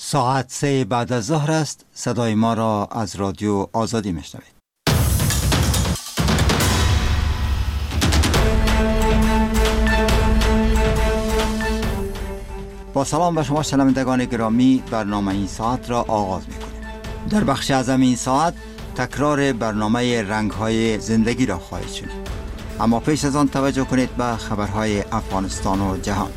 ساعت 3 بعد از ظهر است. صدای ما را از رادیو آزادی میشنوید. با سلام به شما شنوندگان گرامی، برنامه این ساعت را آغاز میکنیم. در بخش اعظم این ساعت تکرار برنامه رنگ‌های زندگی را خواهید شنید. اما پیش از آن توجه کنید به خبرهای افغانستان و جهان.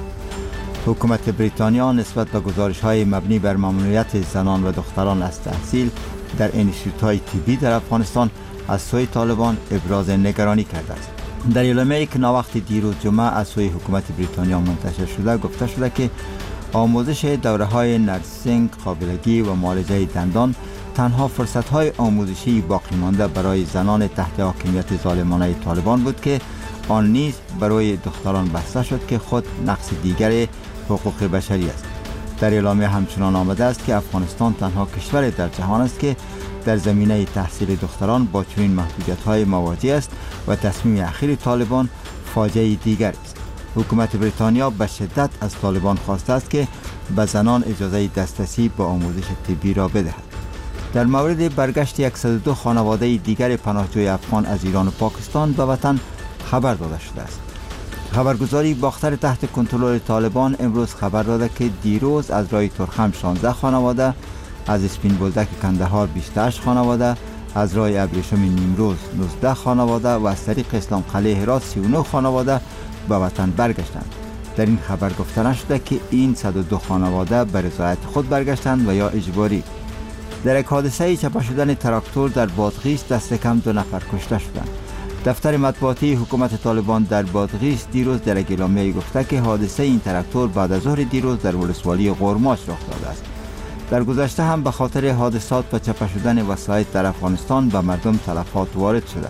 حکومت بریتانیا نسبت به گزارش‌های مبنی بر ممنوعیت زنان و دختران از تحصیل در انستیتوت‌های طبی در افغانستان از سوی طالبان ابراز نگرانی کرده است. در اعلامیه‌ای که ناوقت دیروز جمعه از سوی حکومت بریتانیا منتشر شده گفته شده که آموزش دوره‌های نرسینگ، قابلگی و معالجه دندان تنها فرصت‌های آموزشی باقی مانده برای زنان تحت حاکمیت ظالمانه طالبان بود که آن نیز برای دختران بسته شد که خود نقص دیگر حقوق بشری است. در اعلامیه همچنان آمده است که افغانستان تنها کشور در جهان است که در زمینه تحصیل دختران با چنین محدودیت‌های مواجه است و تصمیم اخیر طالبان فاجعه دیگر است. حکومت بریتانیا به شدت از طالبان خواسته است که به زنان اجازه دسترسی به آموزش طبی را بدهد. در مورد برگشت 102 خانواده دیگر پناهجوی افغان از ایران و پاکستان به وطن خبر داده شده است. خبرگزاری باختر تحت کنترل طالبان امروز خبر داده که دیروز از رای ترخم 16 خانواده، از اسپین بولدک کندهار 28 خانواده، از رای ابریشم نیمروز 19 خانواده و از طریق اسلام قلعه هرات 39 خانواده به وطن برگشتند. در این خبر گفته نشده که این 102 خانواده به رضایت خود برگشتند و یا اجباری. در یک حادثه چپه شدن تراکتور در بادغیس دست کم 2 نفر کشته شدند. دفتر مطبوعاتی حکومت طالبان در بادغیس دیروز در یک اعلامیه گفته که حادثه این تراکتور بعد از ظهر دیروز در ولسوالی قرماش رخ داده است. در گذشته هم به خاطر حادثات و چپه شدن وسایط در افغانستان به مردم تلفات وارد شده.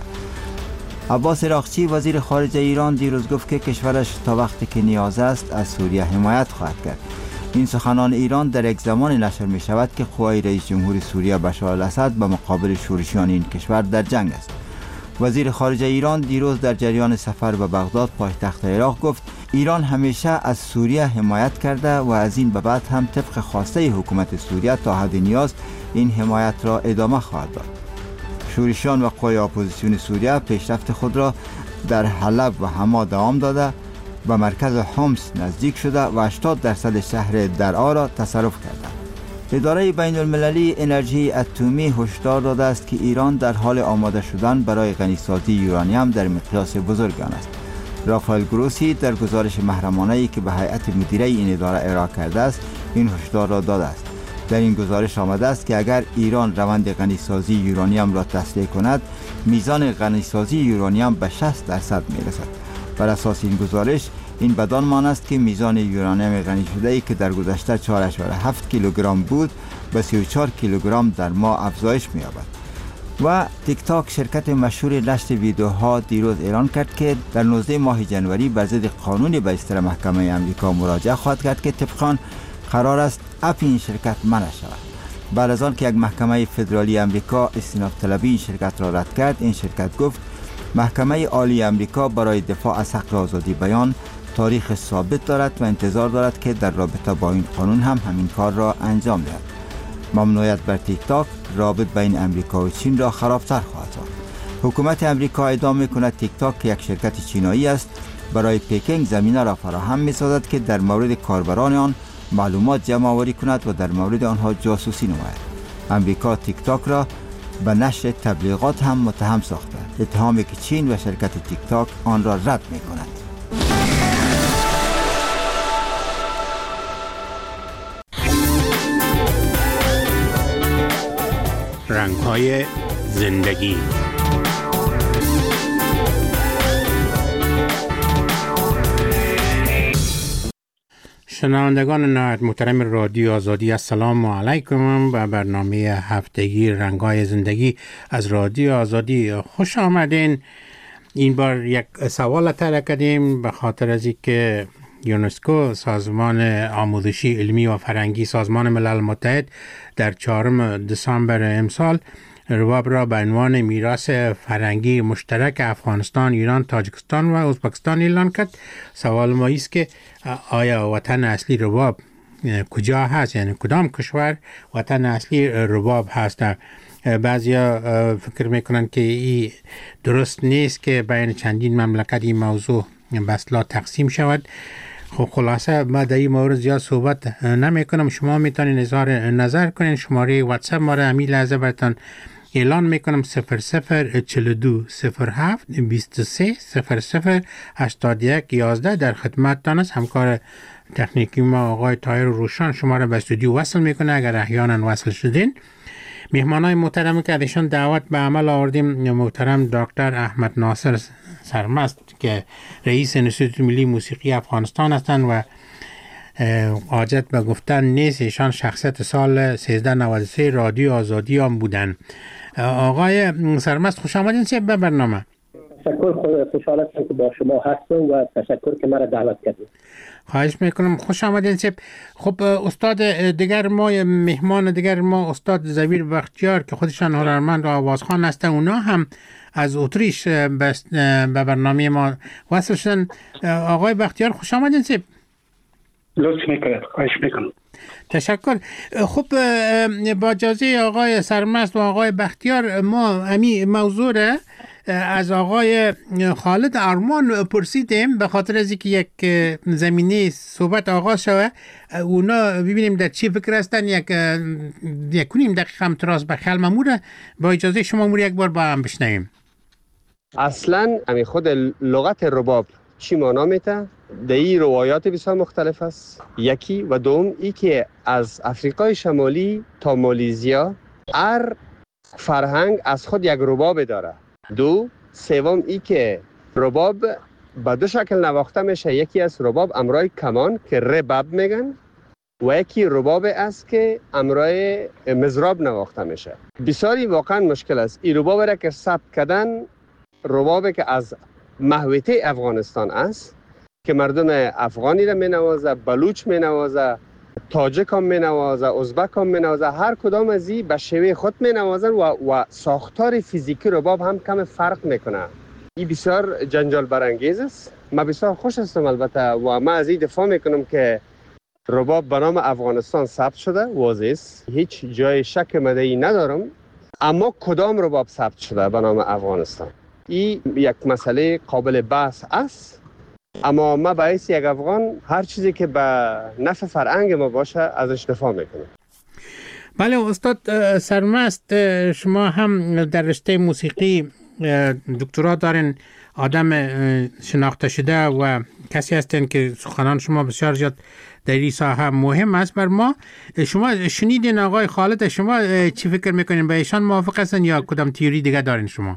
عباس عراقچی وزیر خارجه ایران دیروز گفت که کشورش تا وقتی که نیاز است از سوریه حمایت خواهد کرد. این سخنان ایران در یک زمان نشر می شود که قوای رئیس جمهور سوریه بشار الاسد به مقابل شورشیان این کشور در جنگ است. وزیر خارجه ایران دیروز در جریان سفر به بغداد پایتخت عراق گفت ایران همیشه از سوریه حمایت کرده و از این به بعد هم طبق خواسته حکومت سوریه تا حد نیاز این حمایت را ادامه خواهد داد. شورشیان و قوای اپوزیسیون سوریه پیشرفت خود را در حلب و حما دوام داده و مرکز حمص نزدیک شده و 80% شهر درعا را تصرف کرده. اداره بین المللی انرژی اتمی هشدار داده است که ایران در حال آماده شدن برای غنیسازی یورانیم در مقیاس بزرگ است. رافائل گروسی در گزارش محرمانه‌ای که به هیئت مدیره این اداره ارائه کرده است این هشدار را داده است. در این گزارش آمده است که اگر ایران روند غنیسازی یورانیم را تسریع کند میزان غنیسازی یورانیم به 60% میرسد. بر اساس این گزارش این بدان مان است که میزان یورانیم غنی شده ای که در گذشته 4.7 کیلوگرم بود به 34 کیلوگرم در ماه افزایش می‌یابد. و تیک تاک شرکت مشهور نشر ویدیوها دیروز اعلان کرد که در 19 ماه جنوری بر ضد قانونی به اصدار محکمه آمریکا مراجعه خواهد کرد که طبق آن قرار است اپ این شرکت منع شود. بعد از آن که یک محکمه فدرالی آمریکا استئناف طلبی این شرکت را رد کرد، این شرکت گفت محکمه عالی آمریکا برای دفاع از حق آزادی بیان تاریخ ثابت دارد و انتظار دارد که در رابطه با این قانون هم همین کار را انجام دهد. ممنوعیت بر تیک تاک رابط بین امریکا و چین را خرابتر خواهد ساخت. حکومت امریکا ادعا می‌کند تیک تاک که یک شرکت چینایی است برای پکینگ زمینه را فراهم می‌سازد که در مورد کاربران آن معلومات جمع آوری کند و در مورد آنها جاسوسی نماید. امریکا تیک تاک را به نشر تبلیغات هم متهم ساخته، اتهامی که چین و شرکت تیک تاک آن را رد می‌کند. رنگ‌های زندگی. شنوندگان نهایت محترم رادیو آزادی، السلام علیکم. به برنامه هفتگی رنگ‌های زندگی از رادیو آزادی خوش آمدین. این بار یک سوال طرح کردیم به خاطر از اینکه یونسکو، سازمان آموزشی علمی و فرهنگی سازمان ملل متحد، در 4 دسامبر امسال رباب را به عنوان میراث فرهنگی مشترک افغانستان، ایران، تاجیکستان و ازبکستان اعلان کرد. سوال ما است که آیا وطن اصلی رباب کجا هست، یعنی کدام کشور وطن اصلی رباب هست. بعضیا فکر میکنن که این درست نیست که بین چندین مملکت این موضوع به اصطلاح تقسیم شود. خب خلاصه ما در این مورد زیاد صحبت نمی کنم. شما میتونین اظهار نظر کنین. شماره واتساپ ما را همین لحظه براتون اعلان میکنم: 0042 07 23 00 81 11. در خدمتتان است. همکار تکنیکی ما آقای طاهر روشن شما را به استودیو وصل میکنه اگر احیانا وصل شدین. مهمانای محترمی که ازشان دعوت به عمل آوردیم: محترم دکتر احمد ناصر سرمست که رئیس انستیتوت ملی موسیقی افغانستان هستند و حاجت به گفتن نیست ایشان شخصیت سال 1393 رادیو آزادی هم بودن. آقای سرمست خوش آمدین به برنامه. تشکر، خوشحال هستم که با شما هستم و تشکر که مرا دعوت کردید. خواهش میکنم، خوش آمدین. خب استاد دیگر ما، مهمان دیگر ما استاد زویر بختیار که خودشان هنرمند و آوازخوان هستن، اونا هم از اتریش به برنامه ما وصل شدن. آقای بختیار خوش آمدین. لطف میکنم، خواهش میکنم. تشکر. خب با اجازه آقای سرمست و آقای بختیار ما همین موضوع را از آقای خالد ارمان پرسیدیم به خاطر از اینکه یک زمینه صحبت آغاز شوه. اونا ببینیم در چی فکر هستن. یک کنیم دقیقه هم تراز به خیال مموره. با اجازه شما مور یک بار با هم بشنویم. اصلا همین خود لغت رباب چی معنا میته؟ در این روایات بسیار مختلف است. یکی و دوم ای که از افریقای شمالی تا مالیزیا هر فرهنگ از خود یک رباب داره. دو سوم ای که رباب به دو شکل نواخته میشه. یکی از رباب امرای کمان که رباب میگن و یکی رباب است که امرای مزراب نواخته میشه. بسیاری واقعا مشکل است این رباب را که ثبت کردن. ربابی که از محوطه افغانستان است که مردم افغانی را می نوازه، بلوچ می نوازه، تاجک هم می نوازه، ازبک هم می نوازه. هر کدام از این به شیوه خود می نوازن و ساختار فیزیکی رباب هم کم فرق میکنه. این بسیار جنجال برانگیز است. من بسیار خوش هستم البته و من از این دفاع میکنم که رباب به نام افغانستان ثبت شده، واضح است، هیچ جای شک مدعی ندارم. اما کدام رباب ثبت شده به نام افغانستان؟ این یک مسئله قابل بحث است. اما ما به حیث یک افغان هر چیزی که به نفع فرهنگ ما باشه ازش دفاع میکنیم. بله استاد سرمست، شما هم در رشته موسیقی دکترا دارین، آدم شناخته شده و کسی هستین که سخنان شما بسیار زیاد در این ساحه مهم است بر ما. شما شنیدین آقای خالد، شما چی فکر میکنین؟ به ایشان موافق هستین یا کدام تئوری دیگه دارین شما؟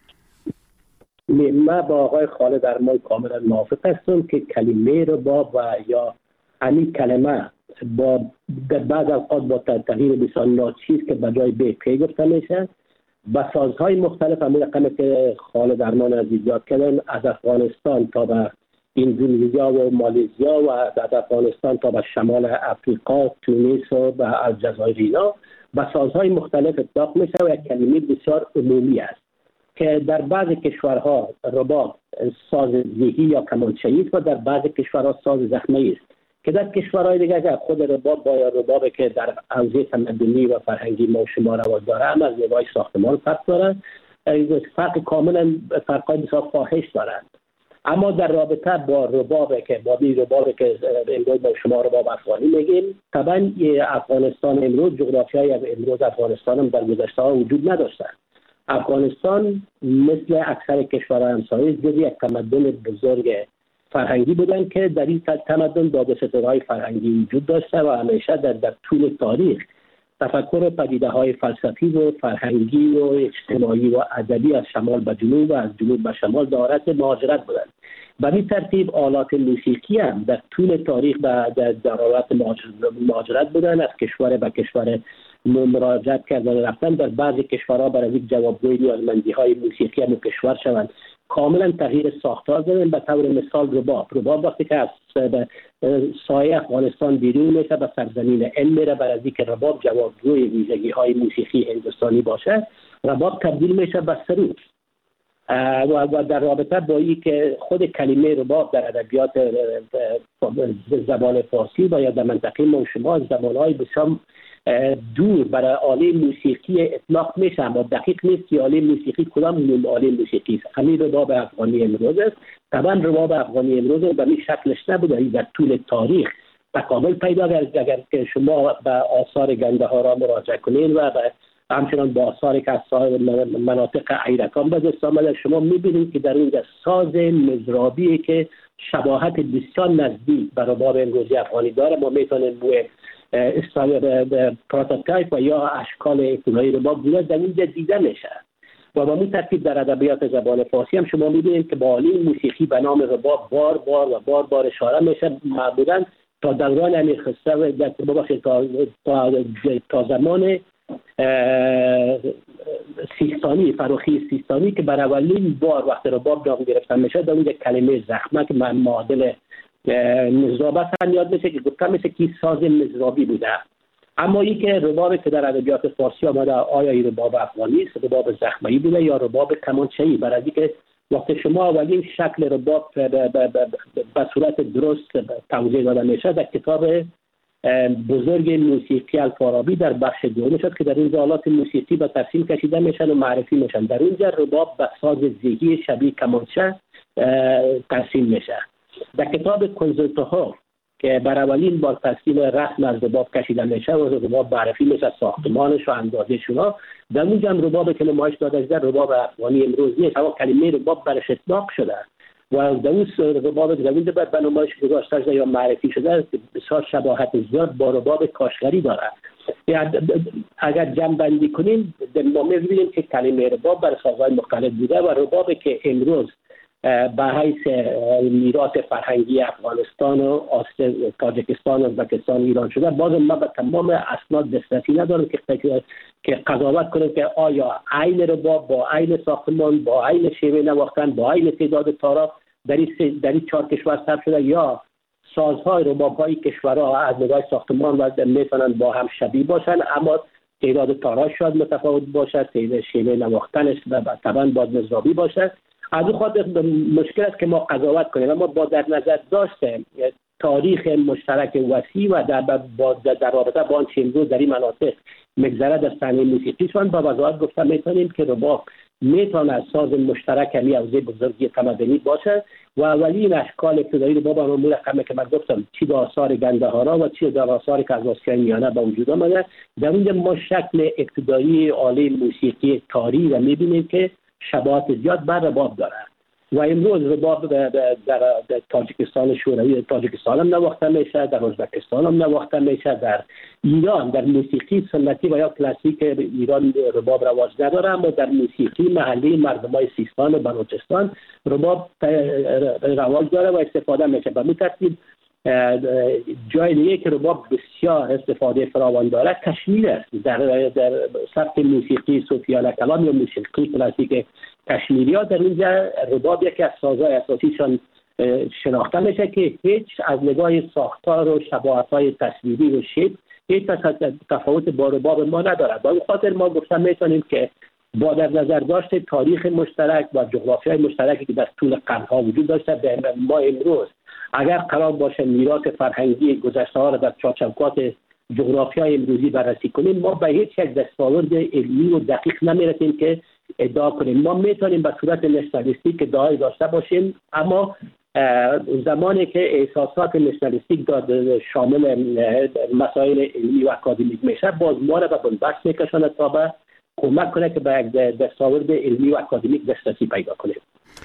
من با آقای خالد ارمان کاملا موافق هستم که کلمه رباب و یا همین کلمه با در بعض اوقات با تغییر بسیار ناچیز که بجای به پی گفته میشه با سازهای مختلف، همین رقمی که خالد ارمان عزیز یاد کردن، از افغانستان تا به اندونزیا و مالیزیا و از افغانستان تا به شمال افریقا، تونس و الجزایر، اینا با سازهای مختلف اطلاق میشه و یک کلمه بسیار عمومی است که در بعضی کشورها رباب ساز زیهی یا کمانچه‌ای است و در بعضی کشورها ساز زخمه‌ای است که در کشورهای دیگه که خود رباب با ربابی که در حوزه تمدنی و فرهنگی ما و شما رواج داره هم از نگاه ساختمان فرق دارند. فرق کاملا فرقای بسیار فاحش دارند. اما در رابطه با ربابی که امروز با شما رباب افغانی میگیم، طبعا افغانستان امروز جغرافیای امروز افغانستان هم در گذشته ها وجود نداشته. افغانستان مثل اکثر کشورهای همسایه جزو یک تمدن بزرگ فرهنگی بودن که در این تمدن داده‌ستدهای فرهنگی وجود داشته و همیشه در طول تاریخ تفکر پدیده‌های فلسفی و فرهنگی و اجتماعی و ادبی از شمال به جنوب و از جنوب به شمال دارت مهاجرت بودند. به این ترتیب آلات موسیقی هم در طول تاریخ در حالت مهاجرت بودن، از کشور به کشور مراجعت کردن رفتن. در بعضی کشورها برای یک جوابگوی نیازمندی‌های موسیقی هم کشور شوند کاملا تغییر ساختار دادن. به طور مثال رباب وقتی که از سایه افغانستان بیرون میشه به سرزمین علم میره، برای از اینکه رباب جوابگوی ویژگی‌های موسیقی هندوستانی باشه، رباب تبدیل میشه به سرود و در رابطه با این که خود کلمه رباب در ادبیات زبان فارسی و یا در منطقه ما شما زبان‌های بسیار دور برای آله موسیقی اطلاق میشه، اما دقیق نیست که آله موسیقی کدام نوع آله موسیقی است. همین رباب افغانی امروز است. طبعا رباب افغانی امروز به این شکلش نبوده، در طول تاریخ تکامل پیدا کرد. اگر که شما به آثار گندهارا مراجعه کنین و همچنان با آثاری که از مناطق ایرکان به دست آمده، شما میبینید که در اینجا ساز مزرابی که شباهت بسیار نزدیک به رباب امروزی افغانی داره. ما میتونیم پروتوتایپ و یا اشکال ابتدایی رباب بوده در اینجا دیده میشه و با این ترتیب در ادبیات زبان فارسی هم شما میبینید که با آله موسیقی به نام رباب بار اشاره میشه. معمولا تا دوران امیر خسرو تا زمان سیستانی، فراخی سیستانی که بر اولین بار وقت رباب نام گرفته میشه در اونجا کلمه زخمه که من معادل مزراب هم یاد میشه که گفتم میشه که ساز مزرابی بوده. اما این که ربابی که در ادبیات فارسی آمده آیا این رباب افغانی است، رباب زخمه‌ای بوده یا رباب کمانچه‌ای؟ برای اینکه وقتی شما اولین شکل رباب به صورت درست توضیح داده میشه در کتاب بزرگ موسیقی الفارابی در بخش دوم شد که در این آلات موسیقی به تفصیل کشیده میشن و معرفی میشن. در اونجا رباب به ساز زیگی شبیه کمانچه ترسیم میشه. در کتاب کنزلتوها که بر اولین بار تفصیل رسم از رباب کشیده میشه و رباب معرفی میشه، ساختمانش و اندازه‌شون، در اونجا هم رباب که نمایش داده شده رباب افغانی امروز نیست، اما کلمه رباب برش اطلاق شده و در اون رباب که در اونجا به نمایش گذاشته شده یا معرفی شده بسیار شباهت زیاد با رباب کاشغری داره. اگر جمع بندی کنیم ما می‌بینیم که کلمه رباب بر سازهای مختلف بوده و ربابی که امروز به حیث میراث فرهنگی افغانستان و تاجیکستان و ازبکستان ایران شده، باز ما به تمام اسناد دسترسی ندارم که قضاوت کنیم که آیا عین رباب با عین ساختمان با عین شیوه نواختن با عین تعداد تارا در این 4 کشور ثبت شده یا سازهای رباب‌های کشورها از نگاه ساختمان و میتونن با هم شبیه باشن اما تعداد تارا شاید متفاوت باشه، تعداد شیوه نواختنش طبعا باید مزرابی باشه. از اون خاطر مشکل است که ما قضاوت کنیم، اما با در نظر داشته تاریخ مشترک وسیع و در رابطه با آنچه امروز در این مناطق مگذرد از صحنه موسیقی شدن با وضاحت گفتن میتونیم که رباب میتونه از ساز مشترک همی حوزه بزرگی تمدنی باشه و اولین اشکال ابتدایی رباب هم رقمی که من گفتم چی در آثار گندهارا و چی در آثاری که از آسیای میانه به وجود آمده. در اونجا ما شکل ابتدایی آله موسیقی تاری و میبینیم که شباهت زیاد بر رباب داره و امروز رباب در تاجیکستان شوروی تاجیکستان هم نواخته میشه، در ازبکستان هم نواخته میشه، در ایران در موسیقی سنتی و یا کلاسیک ایران رباب رواج نداره، اما در موسیقی محلی مردمای سیستان و بلوچستان رباب رواج داره و استفاده میشه. به این ترتیب جای دیگه که رباب بسیار استفاده فراوان داره کشمیر است. در سبک موسیقی صوفیانه کلام یا موسیقی کلاسیک کشمیری‌ها در اینجا رباب یکی از سازهای اساسیشان شناخته میشه که هیچ از نگاه ساختار و شباهت‌های تصویری و شیپ هیچ تفاوت با رباب ما نداره. با این خاطر ما گفتم میتونیم که با در نظر داشته تاریخ مشترک و جغرافیای مشترکی که در طول قرن‌ها وجود داشته به ما امروز اگر قرار باشه میراث فرهنگی گذشته‌ها را در چارچوبات جغرافیای امروزی بررسی کنیم ما به هیچ یک دستاورد علمی و دقیق نمیرسیم که ادعا کنیم. ما میتونیم به صورت نشنالیستیک ادعای داشته باشیم، اما زمانی که احساسات نشنالیستیک شامل مسائل علمی و اکادمیک میشه باز ما را به بنبست میکشاند تا به کمک کنه که به یک دستاورد علمی و اکادمیک دسترسی پیدا کنیم.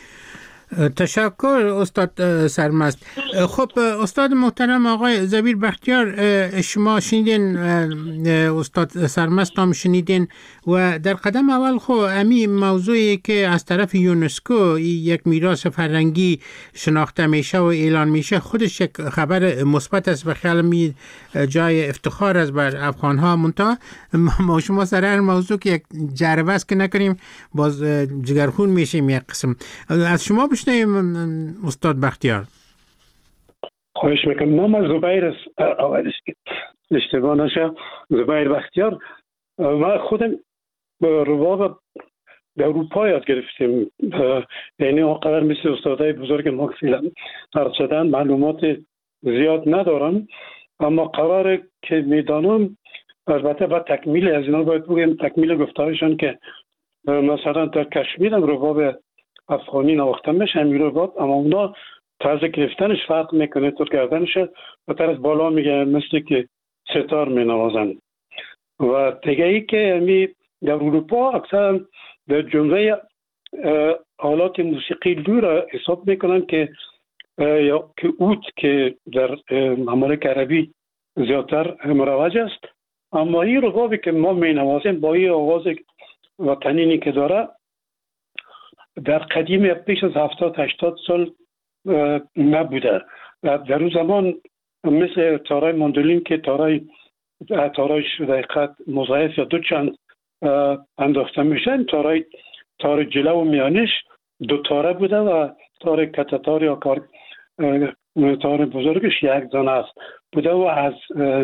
تشکر استاد سرمست. خب استاد محترم آقای زبیر بختیار، شما شنیدین استاد سرمست هم شنیدین و در قدم اول خب امی موضوعی که از طرف یونسکو یک میراث فرهنگی شناخته میشه و اعلان میشه خودش یک خبر مثبت است و خیلی جای افتخار است بر افغان ها. منتها ما شما سر هر موضوع که یک جربه است که نکنیم باز جگرخون میشیم یک قسم. از شما بشنویم استاد بختیار. خواهش میکنم. نام زبیر است، اشتباه نشه، زبیر بختیار. من خودم رباب در اروپا یاد گرفتیم. یعنی اونقدر مثل استادای بزرگ ما که فعلا عرض شدن معلومات زیاد ندارم، اما قراره که میدانم البته با تکمیل از اینا باید بگیم، تکمیل گفتارشان که مثلا در کشمیر هم رباب افغانی نواخته میشه همین رباب، اما اونا طرز گرفتنش فرق میکنه، تو گردنش و طرز بالا میگه مثل که ستار مینوازن. و دیگه ای که همی در اروپا اکثر در جمله آلات موسیقی لور حساب میکنن که یا که اوت که در ممالک عربی زیادتر مروج است، اما این ربابی که ما مینوازیم با این آواز و تنینی که داره در قدیم پیش از 70-80 سال نبوده. در اون زمان مثل تارای ماندولین که تارایش دقیقت مضاعف یا دو چند انداخته میشن، تار جلو و میانش دو تاره بوده و تار کتتار یا تار بزرگش یک دانه است بوده و از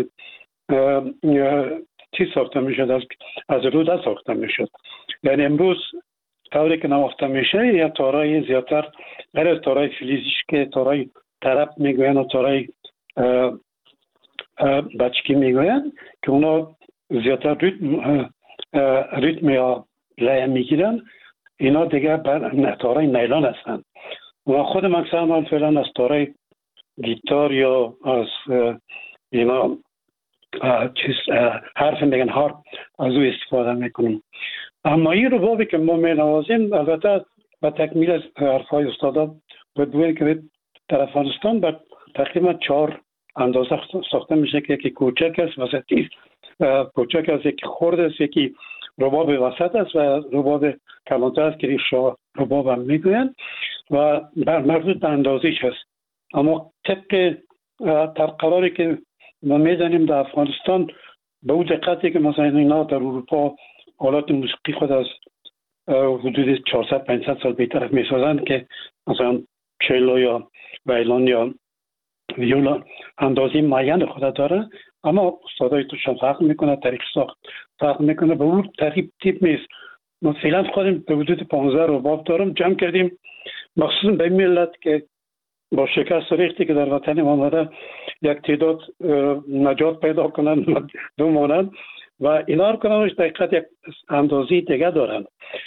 چی ساخته میشد؟ از روده ساخته میشد. یعنی امروز تاری که نواخته میشه یا تارای زیادتر غیر از تارای فلزیش که تارای طرب میگوین و تارای بچکی میگوین که اونا زیادتر ریتم یا لایه میگیرن، اینا دیگه تارای نیلان هستن. و خود مکسر فعلا از تارای گیتار یا از اینا حرف میگن هارپ از او استفاده میکنیم. اما این ربابی که ما مینوازیم البته با تکمیل از حرفای استادا باید بگویم که در افغانستان با تقریبا 4 اندازه ساخته میشه که یکی کوچک است، وسطی کوچک است، یکی خرد است، یکی رباب وسط است و رباب کلانتر است که رباب هم میگوین و مربوط به اندازیش است. اما طبق قراری که ما میدانیم در افغانستان به اون دقتی که مثلا اینا در اروپا آلات موسیقی خود از حدود 400-500 سال بیشتر میسازند که مثلا چلو یا ویولون یا ویولا اندازی معین خود داره، اما استادای توشان فرق میکنه، طریق ساخت فرق میکنه، به اون ترتیب تیپ نیست. ما فعلا خودم به حدود 15 رباب دارم جمع کردیم مخصوصا به ملت که با شکست ریختی که در وطن ما آمده یک تعداد نجات پیدا کنن 2 مانند و اینا رو کننش دقیقت یک اندازی دیگه دارن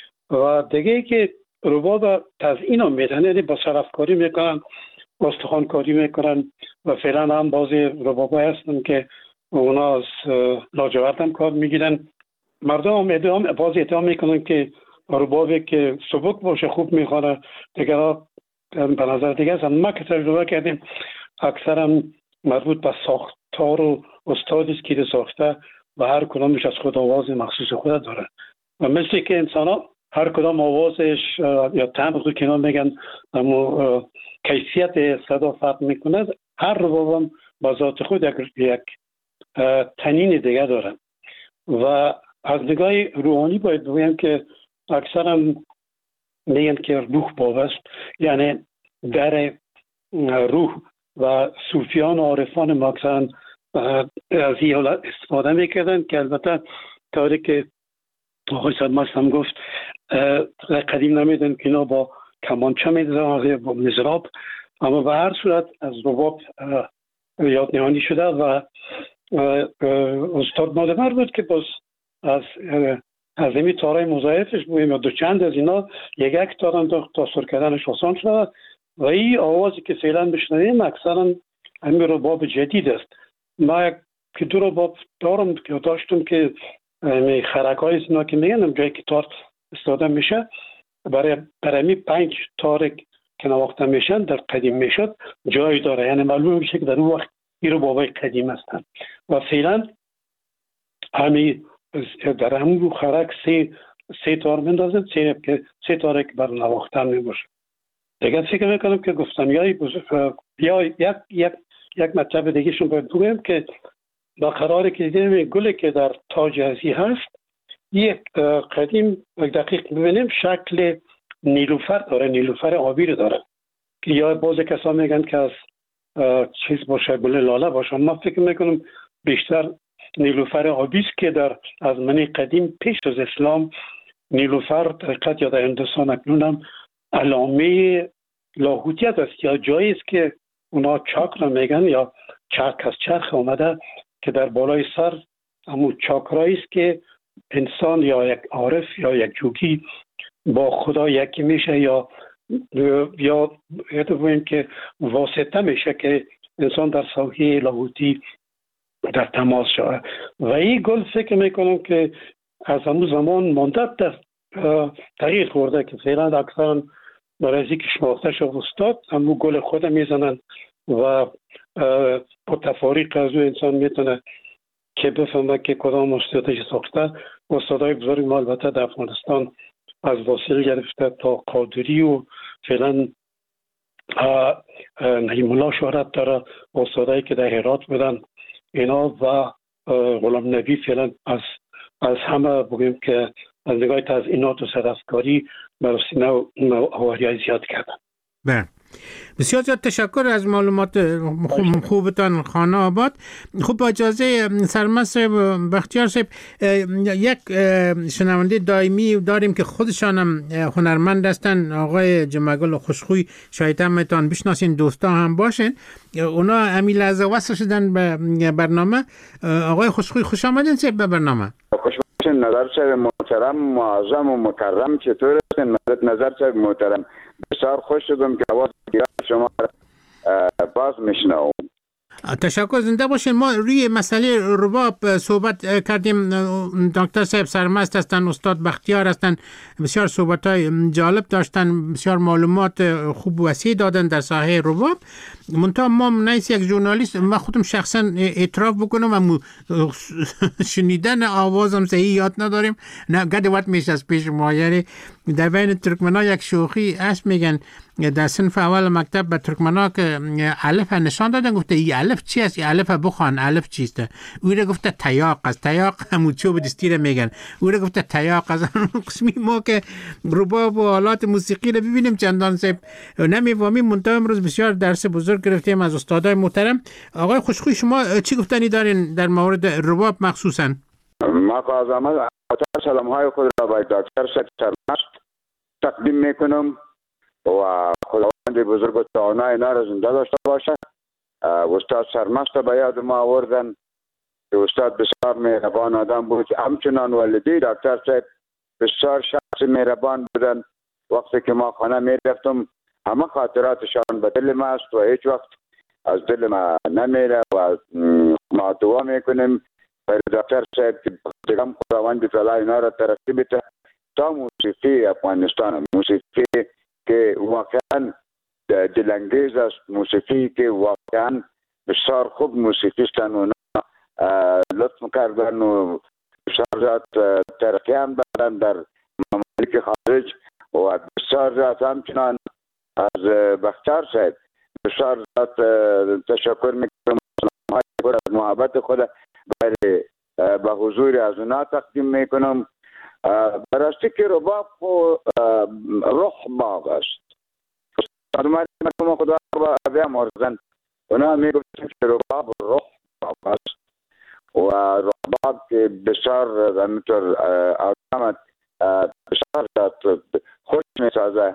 و دیگه که رباب تزیین هم میدن، یعنی با صرفکاری میکنن، استخوانکاری میکنن و فعلا هم بعضی ربابای هستن که اونا از لاجورد هم کار میگیرن. مردم هم بعضی ادعا میکنن که ربابی که سبک باشه خوب میخوره، دیگه به نظر دیگه است. ما که تجربه کردیم اکثرا مربوط به ساختار و استادی است که ساخته و هر کدامش از خود آواز مخصوص خود داره و مثل که انسان ها هر کدام آوازش یا تمبر که اینا میگن اما کیفیت صدا فرق میکنه، هر رباب هم با ذات خود یک تنین دیگه داره و از نگاه روحانی باید بگویم که اکثرا میگن که روح بابست، یعنی در روح و صوفیان و عارفان ما اکثرا از این حالت استفاده میکردن که البته طوری که آقای صدمست هم گفت قدیم نمیدن که اینا با کمانچه میدن با مزراب، اما به هر صورت از رباب یاد نهانی شده و استاد مادمر بود که باز از این تارای مضاعفش بودیم و دو چند از اینا یک تار انداخت تا سر کردنش آسان شد و این آوازی که فعلا بشنویم اکثرا همین رباب جدید است. ما یک دو رباب دارم که داشتم که خرک های اینا که میگن جایی که تار استفاده میشه برای 5 تار که نواخته میشن در قدیم میشد جایی داره، یعنی معلوم میشه که در اون وقت این ربابای قدیم هستن و فعلا همین در همون رو خرک 3 تار مندازن، 3 تار که بر نواختن میباشه. دیگه فکر میکنم که گفتنیای یا یک مطلب دیگه شون باید بگویم که با قراری که دیدیم گلی که در تاج ازی هست یک قدیم دقیق ببینیم شکل نیلوفر داره، نیلوفر آبی رو داره که یا بعضی کسا میگن که از چیز باشه، گل لاله باشه. ما فکر میکنم بیشتر نیلوفر آبی است که در از منی قدیم پیش از اسلام نیلوفر طریقت یا در هندوستان اکنون هم علامه لاهوتیت است یا جایی است که اونا چاکرا میگن یا چرخ از چرخ آمده که در بالای سر همون چاکرایی است که انسان یا یک عارف یا یک جوگی با خدا یکی میشه یا بگوییم که واسطه میشه که انسان در ساحه لاهوتی در تماس شده و این گل فکر میکنم که از همون زمان مانده در تغییر خورده که فعلا اکثرا برای اینکه شناخته شد استاد همون گل خود میزنن و با تفاریق از او انسان میتونه که بفهمه که کدام استادش ساخته. استادای بزرگ ما البته در افغانستان از واصل گرفته تا قادری و فعلا نعیم الله شهرت داره، استادایی که در هرات بودن اینا و غلام نبی فعلا از همه بگیم که از نگاه تزئینات و صدفکاری بر سینه و آواری زیاد کردن. بله، بسیار زیاد تشکر از معلومات خوبتان خانه آباد. خب با اجازه سرمست بختیار صاحب، یک شنونده دائمی داریم که خودشان هم هنرمند هستن، آقای جمعگل خوشخوی، شاید همتان بشناسین، دوستا هم باشین. اونا همین لحظه وصل شدن به برنامه. آقای خوشخوی خوش آمدین صاحب به برنامه. خوش باشین. نظر صاحب محترم معظم و مکرم چطور هستین؟ نظر صاحب محترم بسیار خوش شدم که آواز شما باز میشنوم. تشکر، زنده باشین. ما روی مسئله رباب صحبت کردیم. دکتر صاحب سرمست هستن، استاد بختیار هستن، بسیار صحبت‌های جالب داشتن، بسیار معلومات خوب و وسیع دادن در ساحه رباب. منتها ما نیست یک ژورنالیست، من خودم شخصا اعتراف بکنم اما شنیدن آوازم صحیح یاد نداریم. نه گد وقت میشه از پیش ما. یعنی در بین ترکمنا یک شوخی است، میگن در صنف اول مکتب به ترکمنا که الف نشان دادن، گفته این الف چی است؟ این الف بخوان، الف چیست؟ او را گفته تیاق است. تیاق همون چوب دستی را میگن. او را گفته تیاق است. قسمی ما که رباب و آلات موسیقی را ببینیم چندان صاحب نمیفهمیم. منتها امروز بسیار درس بزرگ گرفتیم از استادای محترم. آقای خوشخوی، شما چی گفتنی دارین در مورد رباب مخصوصا؟ ما از سلام‌های خود را به دکتر سرمست تقدیم میکنم و خداوند بزرگ و توانای اینا را زنده داشته باشه. استاد سرمست به یاد ما آوردن که استاد بسیار مهربان آدم بود. همچنان والدی دکتر صاحب بسیار شخص مهربان بودن. وقتی که ما خانه میرفتم همه خاطراتشان به دل ما است و هیچ وقت از دل ما نمیره و ما دعا میکنیم برای دکتر صاحب که دیگم خداوند تعالی اینا را ترقی بده تا موسیقی افغانستان، موسیقی که واقعا دلانگیز است، موسیقی که واقعا بسیار خوب موسیقیستن، اونا لطف کردن و بسیار زیاد ترقی هم دارن در ممالک خارج و بسیار زیاد همچنان از بختیار صاحب بسیار زیاد تشکر میکنم از محبت خود برای به حضور از اونا تقدیم میکنم. براستی که رباب روح باغ است. مرحوم خدا به امرزن اونا میگفتن که رباب روح باغ است و رباب که بسیار همینطور آدم بسیار خوش میسازه.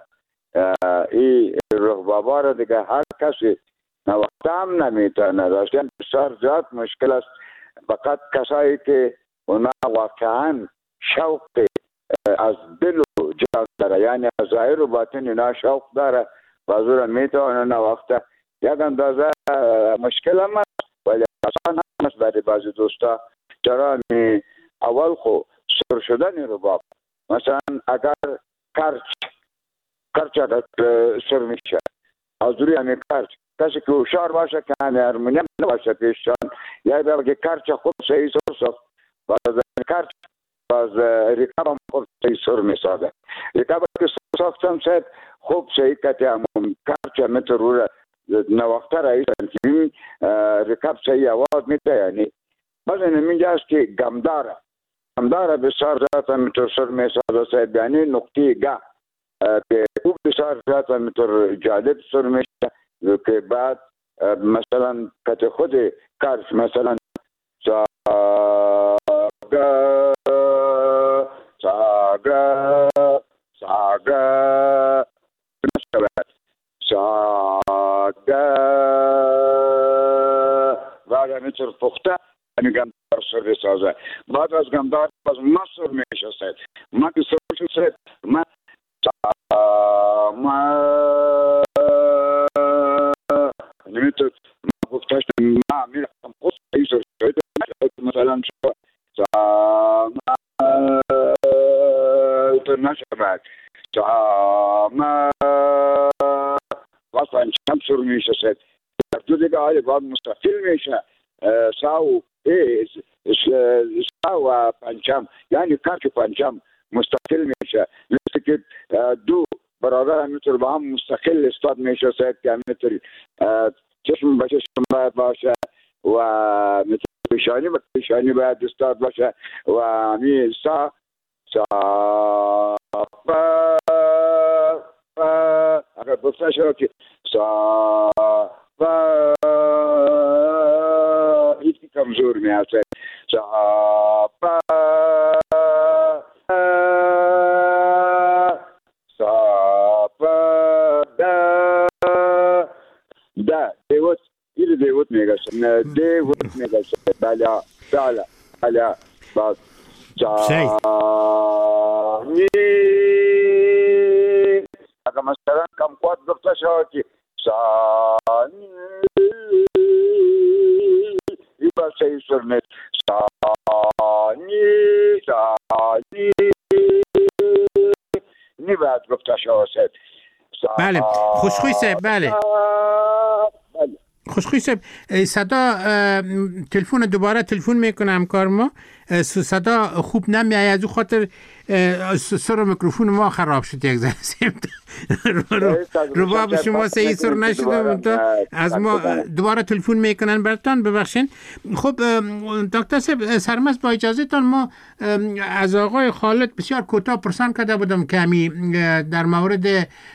این ربابا را دیگه هر کسی نوقت هم نمیتونه داشتن. بسیار زیاد مشکل است. فقط کسایی که اونا واقعا شوق از دل و جان داره، یعنی از ظاهر و باطن اینا شوق داره و از اون میتونه وقتا یک اندازه مشکل هم است ولی آسان هم است برای بعضی دوستا. چرا اول خو سر شدن رباب، مثلا اگر کرچ سر میشه از روی همین کرچ کسی که هوشیار باشه که همین هرمونیم نباشه پیششان یا بگه کرچ خوب صحیح سر ساخت باز کرچ باز ریکاب هم خوب صحیح سر میسازه. ریکاب که سر ساختم شاید خوب صحیح کتی همون کرچ مثل رو نوقته رایشن که این ریکاب صحیح آواز میده. یعنی باز این اینجا است که گمداره بسیار زیاد همینطور سر میسازه صاحب، یعنی نقطه گه که خوب بسیار زیاد همینطور جالب سر میشه که بعد مثلا کت خود کرچ مثلا ساگا سازه. بعد از گمدار باز مصر میشست. ما که سرش شد ما نمیتونم گفتش ما میرفتم خود ایسر شد مثلا شد نشد ما واسه انشام سر میشست. دو دیگه آیا باید مستقل میشه ساو و پنجم یعنی کارچ پنجم مستقل میشه. مثل که دو برادر همینطور با هم مستقل استاد میشه سید که همینطور چشم به چشم باید باشه و پیشانی به پیشانی باید استاد باشه و همین اگر بسته شد که هیچ کمزور میشه دیوت این دیوت میگشت دیوت میگشت بالا باز اگر مثلا کم قوت گفته شد که ثانی این بسه سرنت ثانی نباید گفته شد. بله خوشخوی صاحب. بله خوشخوی صاحب صدا تلفن دوباره تلفن میکنه همکار ما صدا خوب نمیاد از او خاطر سر میکروفون ما خراب شد یک ذره رباب شما صحیح سر نشده از ما دوباره تلفن میکنن براتون ببخشین. خب دکتر صاحب سرمست با اجازه تان ما از آقای خالد بسیار کوتاه پرسان کرده بودم که در مورد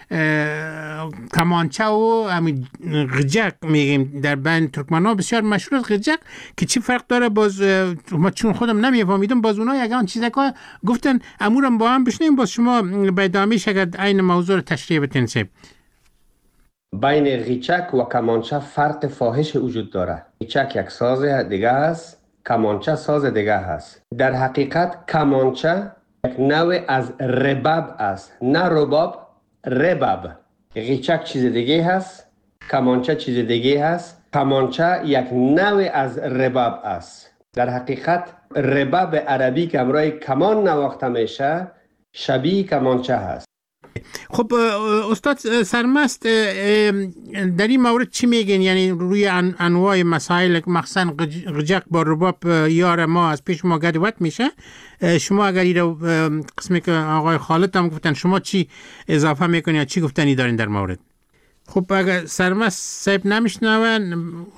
کمانچه و غجق میگیم در بین ترکمن‌ها بسیار مشهور غجق که چی فرق داره باز ما چون خودم نمیفهمیدم باز اونها یگان چیزا که گفتن امورم با هم بشنیم باز شما به ادامه شاید این موضوع رو تشریح بتین سیب. بین غیچک و کمانچه فرق فاحش وجود داره. غیچک یک ساز دیگه است، کمانچه ساز دیگه است. در حقیقت کمانچه یک نوع از رباب است، نه رباب، رباب. غیچک چیز دیگه هست، کمانچه چیز دیگه هست. کمانچه یک نوع از رباب است. در حقیقت رباب عربی که همراه کمان نواخته میشه شبیه کمانچه هست. خب استاد سرمست در این مورد چی میگین؟ یعنی روی انواع مسائل مخصوصا غجق با رباب یار ما از پیش ما گدوت میشه. شما اگر این رو قسمی که آقای خالد هم گفتن شما چی اضافه میکنین یا چی گفتنی دارین در مورد؟ خب اگر سرمست صاحب نمیشنون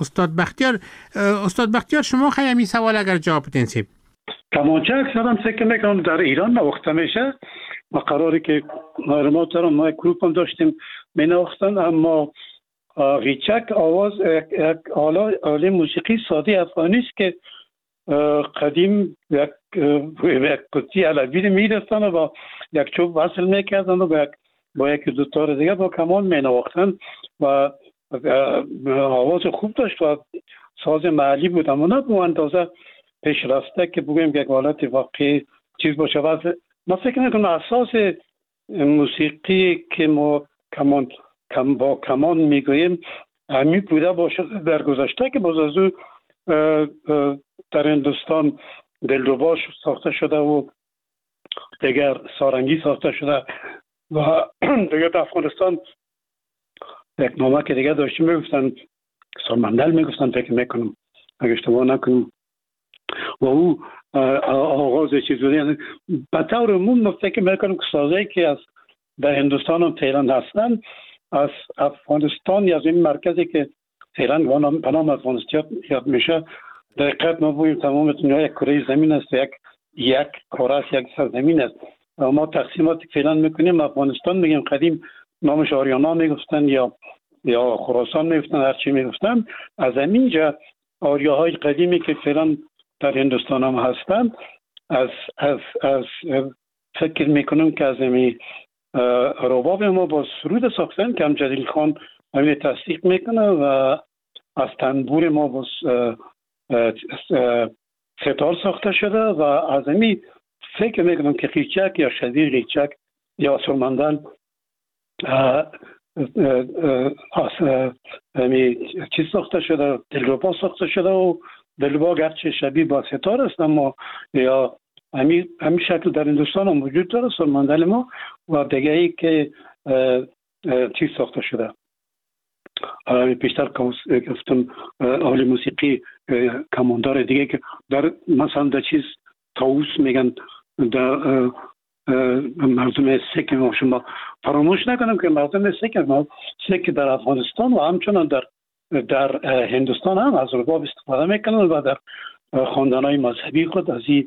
استاد بختیار شما خیلی می سوال اگر جواب بدین صاحب. کمانچه اکثرا فکر میکنم در ایران نواخته میشه و قراری که ما دارم ما گروپ هم داشتیم می نواختن، اما غیچک آواز یک آله موسیقی ساده افغانی است که قدیم یک قطعی علوی می دستن و یک چوب وصل میکردن و با یک دو تار دیگه با کمان می نواختن و آواز خوب داشت و ساز محلی بود، اما نه به اندازه پیش رفته که بگویم یک حالت واقعی چیز باشه. و ما فکر میکنم اساس موسیقی که ما با کمان میگوییم همین بوده باشه در گذشته که باز از او در هندوستان دلربا ساخته شده و دیگر سارنگی ساخته شده و دیگر در افغانستان یک نامه که دیگر داشتیم میگفتن سرمندل میگفتن فکر میکنم اگه اشتباه نکنم و او آغاز چیز بوده. یعنی به طور عموم فکر میکنم که سازهایی که از در هندوستان و تهران هستن از افغانستان یا از این مرکزی که تهران به نام افغانستان یاد میشه در حقیقت ما بگوییم تمام دنیا یک کره زمین است، یک کره است، یک سرزمین است. ما تقسیماتی که فعلا میکنیم افغانستان میگیم قدیم نامش آریانا میگفتن یا خراسان میگفتن هر چی میگفتن. از همینجا آریاهای قدیمی که فعلا در هندوستان هم هستن از فکر میکنم که از همین رباب ما با سرود ساختن که هم جلیل خان همین تصدیق میکنه و از تنبور ما با ستار ساخته شده و از این فکر میکنم که قیچک یا شبیه قیچک یا سرمندل چیز ساخته شده، دلربا ساخته شده و دلربا گرچه شبیه با ستار است اما یا همین شکل در هندوستان هم وجود داره سرمندل ما و دیگه ای که چیز ساخته شده. بیشتر گفتم آل موسیقی کماندار دیگه که در مثلا در چیز طاووس میگن در مردم سیک ما شما فراموش نکنم که مردم سیک در افغانستان و همچنان در هندوستان هم از رباب استفاده میکنن و در خواندنهای مذهبی خود از این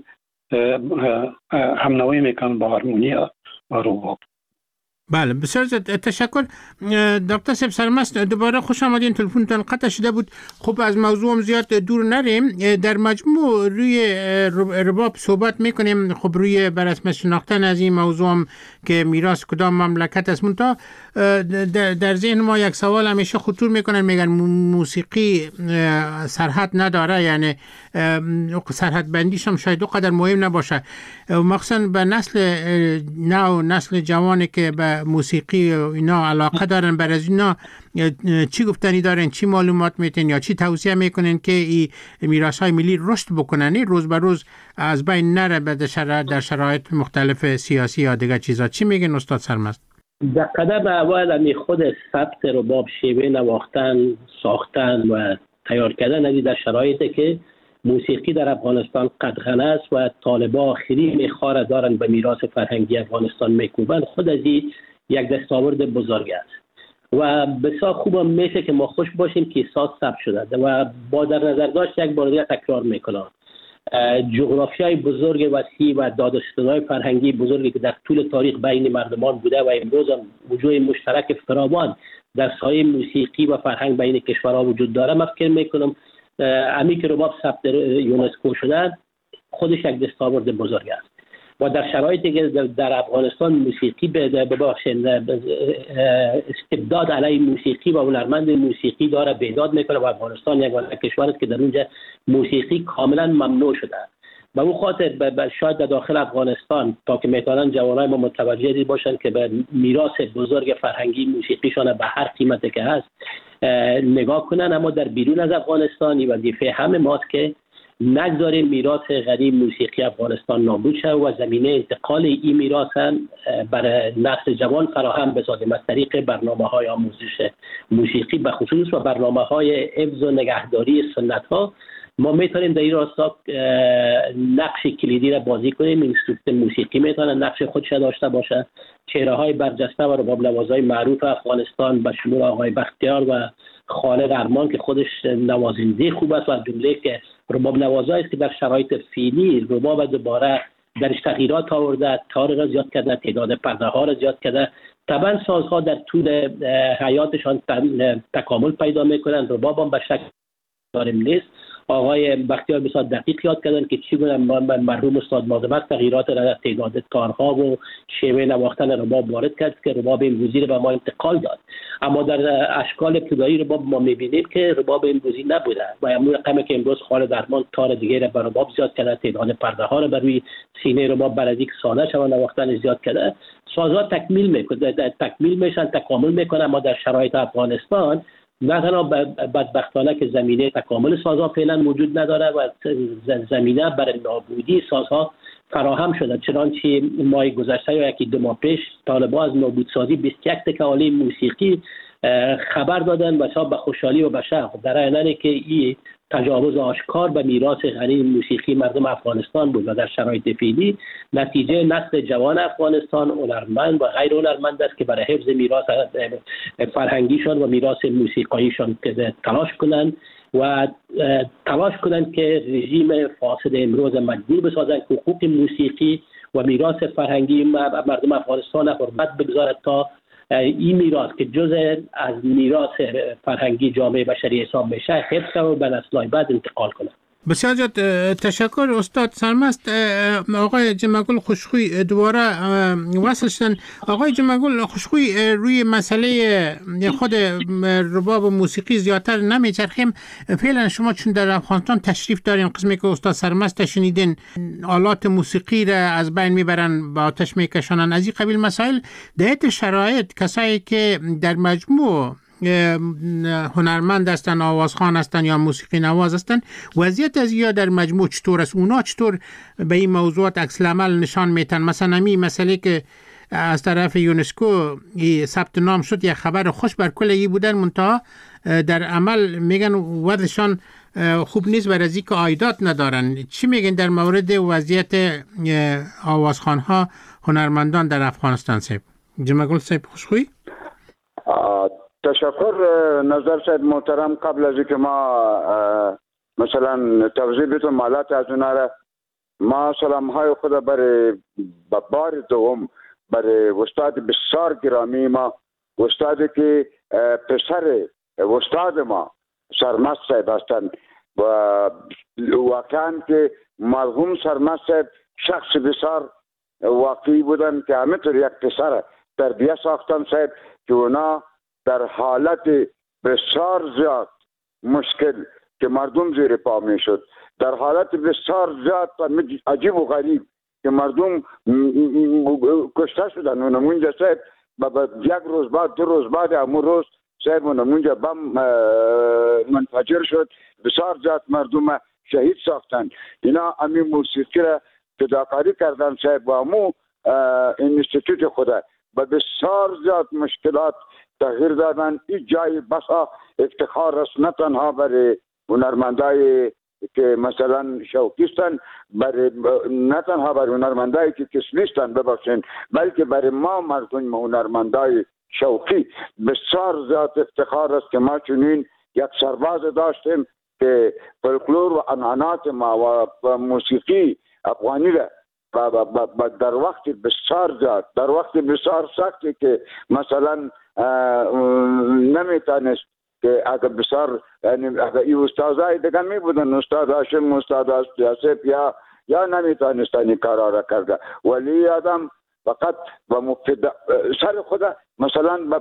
همنوایی میکنن با هارمونیا و رباب. بله بسیار تشکر دکتر صاحب سرمست، دوباره خوش آمدین. تلفنتون قطع شده بود. خب از موضوع هم زیاد دور نریم. در مجموع روی رباب صحبت میکنیم، خب روی بر اساس شناختن از این موضوع هم که میراث کدام مملکت است. منتها در ذهن ما یک سوال همیشه خطور میکنن، میگن موسیقی سرحد نداره، یعنی سرحد بندیش هم شاید قدر مهم نباشه، مخصوصا به نسل نو، نسل جوانی که به موسیقی اینا علاقه دارن. بر از اینا چی گفتنی دارن، چی معلومات میتین یا چی توصیه میکنن که این میراث‌های ملی رشد بکنن، روز به روز از بین نره در شرایط مختلف سیاسی یا دیگه چیزا؟ چی میگن استاد سرمست؟ در قدم اول خود ثبت رباب، شیوه نواختن، ساختن و تیار کردن از در شرایطی که موسیقی در افغانستان قدغن است و طالبا آخری میخواره دارن به میراث فرهنگی افغانستان میکوبن، خود از این یک دستاورد بزرگ است و بسیار خوب هم میشه که ما خوش باشیم که ساز ثبت شده و با در نظر داشت یک بار دیگه تکرار میکنم جغرافیای بزرگ وسیع و دادستانهای فرهنگی بزرگی که در طول تاریخ بین مردمان بوده و امروز هم وجود مشترک فراوان در سایه موسیقی و فرهنگ بین کشورها وجود داره. من فکر میکنم امی که رباب ثبت یونسکو شدن خودش یک دستاورد بزرگ است و در شرایطی که در افغانستان موسیقی استبداد علیه موسیقی و هنرمند موسیقی داره بیداد میکنه و افغانستان یک کشور است که در اونجا موسیقی کاملا ممنوع شده. به اون خاطر شاید در داخل افغانستان تا که میتونن جوانای ما متوجه باشن که به میراث بزرگ فرهنگی موسیقیشان به هر قیمتی که هست نگاه کنن، اما در بیرون از افغانستان وظیفه همه ماست که نگذاریم میراث غنی موسیقی افغانستان نابود شود و زمینه انتقال این میراث برای نسل جوان فراهم بسازیم از طریق برنامه‌های آموزش موسیقی به خصوص و برنامه‌های حفظ و نگهداری سنت‌ها. ما میتونیم در این راستا نقش کلیدی را بازی کنیم. اینستیتوت موسیقی میتونه نقش خودش داشته باشه. چهره‌های برجسته و رباب نوازای معروف افغانستان به شمول آقای بختیار و خالد ارمان که خودش نوازنده خوب است و از جمله که رباب نوازایی است که در شرایط فعلی رباب دوباره درش تغییرات آورده، تار را زیاد کرده، تعداد پرده ها را زیاد کرده. طبعا سازها در طول حیاتشان تکامل پیدا میکنند. رباب هم به شکل داریم نیست. آقای بختیار بسیار دقیق یاد کردن که چگونه مرحوم استاد مازمت تغییرات را در تعداد تارها و شیوه نواختن رباب وارد کرد که رباب امروزی را به ما انتقال داد. اما در اشکال ابتدایی رباب ما میبینیم که رباب امروزی نبوده و همون رقمی که امروز خالد درمان تار دیگه را به رباب زیاد کرده، تعداد پرده ها را بر روی سینه رباب بر از یک ساله شون نواختن زیاد کرده. سازها تکمیل میشن، تکامل میکنن. اما در شرایط افغانستان نه تنها بدبختانه که زمینه تکامل سازها فعلا وجود نداره و زمینه برای نابودی سازها فراهم شده. چنانچه ماه گذشته یا یکی دو ماه پیش طالبان از نابودسازی 21 تکه آله موسیقی خبر دادن و به خوشحالی و به شوق در عینی که این تجاوز آشکار به میراث غنی موسیقی مردم افغانستان بود و در شرایط فعلی نتیجه نسل جوان افغانستان هنرمند و غیر هنرمند است که برای حفظ میراث فرهنگیشان و میراث موسیقاییشان تلاش کنند که رژیم فاسد امروز مجبور بسازند که حقوق موسیقی و میراث فرهنگی مردم افغانستان حرمت بگذارد تا این میراث که جزء از میراث فرهنگی جامعه بشری حساب میشه حفظ و به نسل‌های بعد انتقال کنه. بسیار زیاد تشکر استاد سرمست. آقای جمعگل خوشخوی دوباره وصل شدن. آقای جمعگل خوشخوی، روی مسئله خود رباب و موسیقی زیادتر نمیچرخیم. فعلا شما چون در افغانستان تشریف دارین، قسمی که استاد سرمست شنیدین آلات موسیقی را از بین میبرن، با آتش میکشانن، از این قبیل مسائل، در شرایط کسایی که در مجموع هنرمند هستن، آوازخوان هستن یا موسیقی نواز هستن، وضعیت از یا در مجموع چطور است؟ اونا چطور به این موضوعات عکس العمل نشان میتن؟ مثلا این مسئله که از طرف یونسکو ثبت نام شد، یک خبر خوش بر کل ای بودن، منتها در عمل میگن وضعشان خوب نیست، برای از اینکه عایدات ندارن. چی میگن در مورد وضعیت آوازخوان ها، هنرمندان در افغانستان؟ صاحب جمعگل صاحب خوشخوی. تشکر نظر صاحب محترم. قبل از اینکه ما مثلا توضیح بدم مالات از اونا را، ما سلام های خود برای بار دوم برای استاد بسیار گرامی ما، استادی که پسر استاد ما سرمست صاحب هستند و واقعا که مرحوم سرمست صاحب شخص بسیار واقعی بودن که همینطور یک پسر تربیه ساختن صاحب که اونا در حالت بسیار زیاد مشکل که مردم زیر پا می شد، در حالت بسیار زیاد عجیب و غریب که مردم کشته شدن، اونمونجا صاحب یک روز بعد 2 روز بعد همون روز صاحب اونمونجا بم منفجر شد، بسیار زیاد مردم شهید ساختن. اینا امی موسیقی را فداکاری کردن صاحب و همون انستیتوت خود با بسیار زیاد مشکلات تغییر دادن. این جای بسا افتخار است، نه تنها برای هنرمندای که مثلا شوقیستن، نه تنها برای هنرمندایی که کسمیستن ببخشین، بلکه برای ما مردم هنرمندای شوقی بسیار زیاد افتخار است که ما چنین یک سرباز داشتیم که فولکلور و عنعنات ما و موسیقی افغانی را در وقت بسیار زیاد، در وقت بسیار سختی که مثلا نمیتونست که اگر بسیار یعنی اگر این استادای دیگه می بودن، استاد هاشم، استاد سیاست یا نمیتونست این کارا را کرده، ولی آدم فقط با سر خود مثلا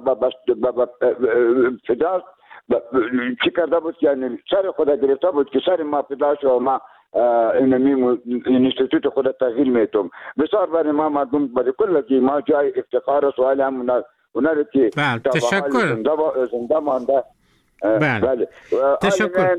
فدا چی کرده بود، یعنی سر خود گرفته بود که سر ما فدا شد و ما این انستیتوت خود تغییر میتم. بسیار برای ما مردم برای کل که ما جای افتخار است و حالی هم اونها که تشکر زنده مانده. بله تشکر.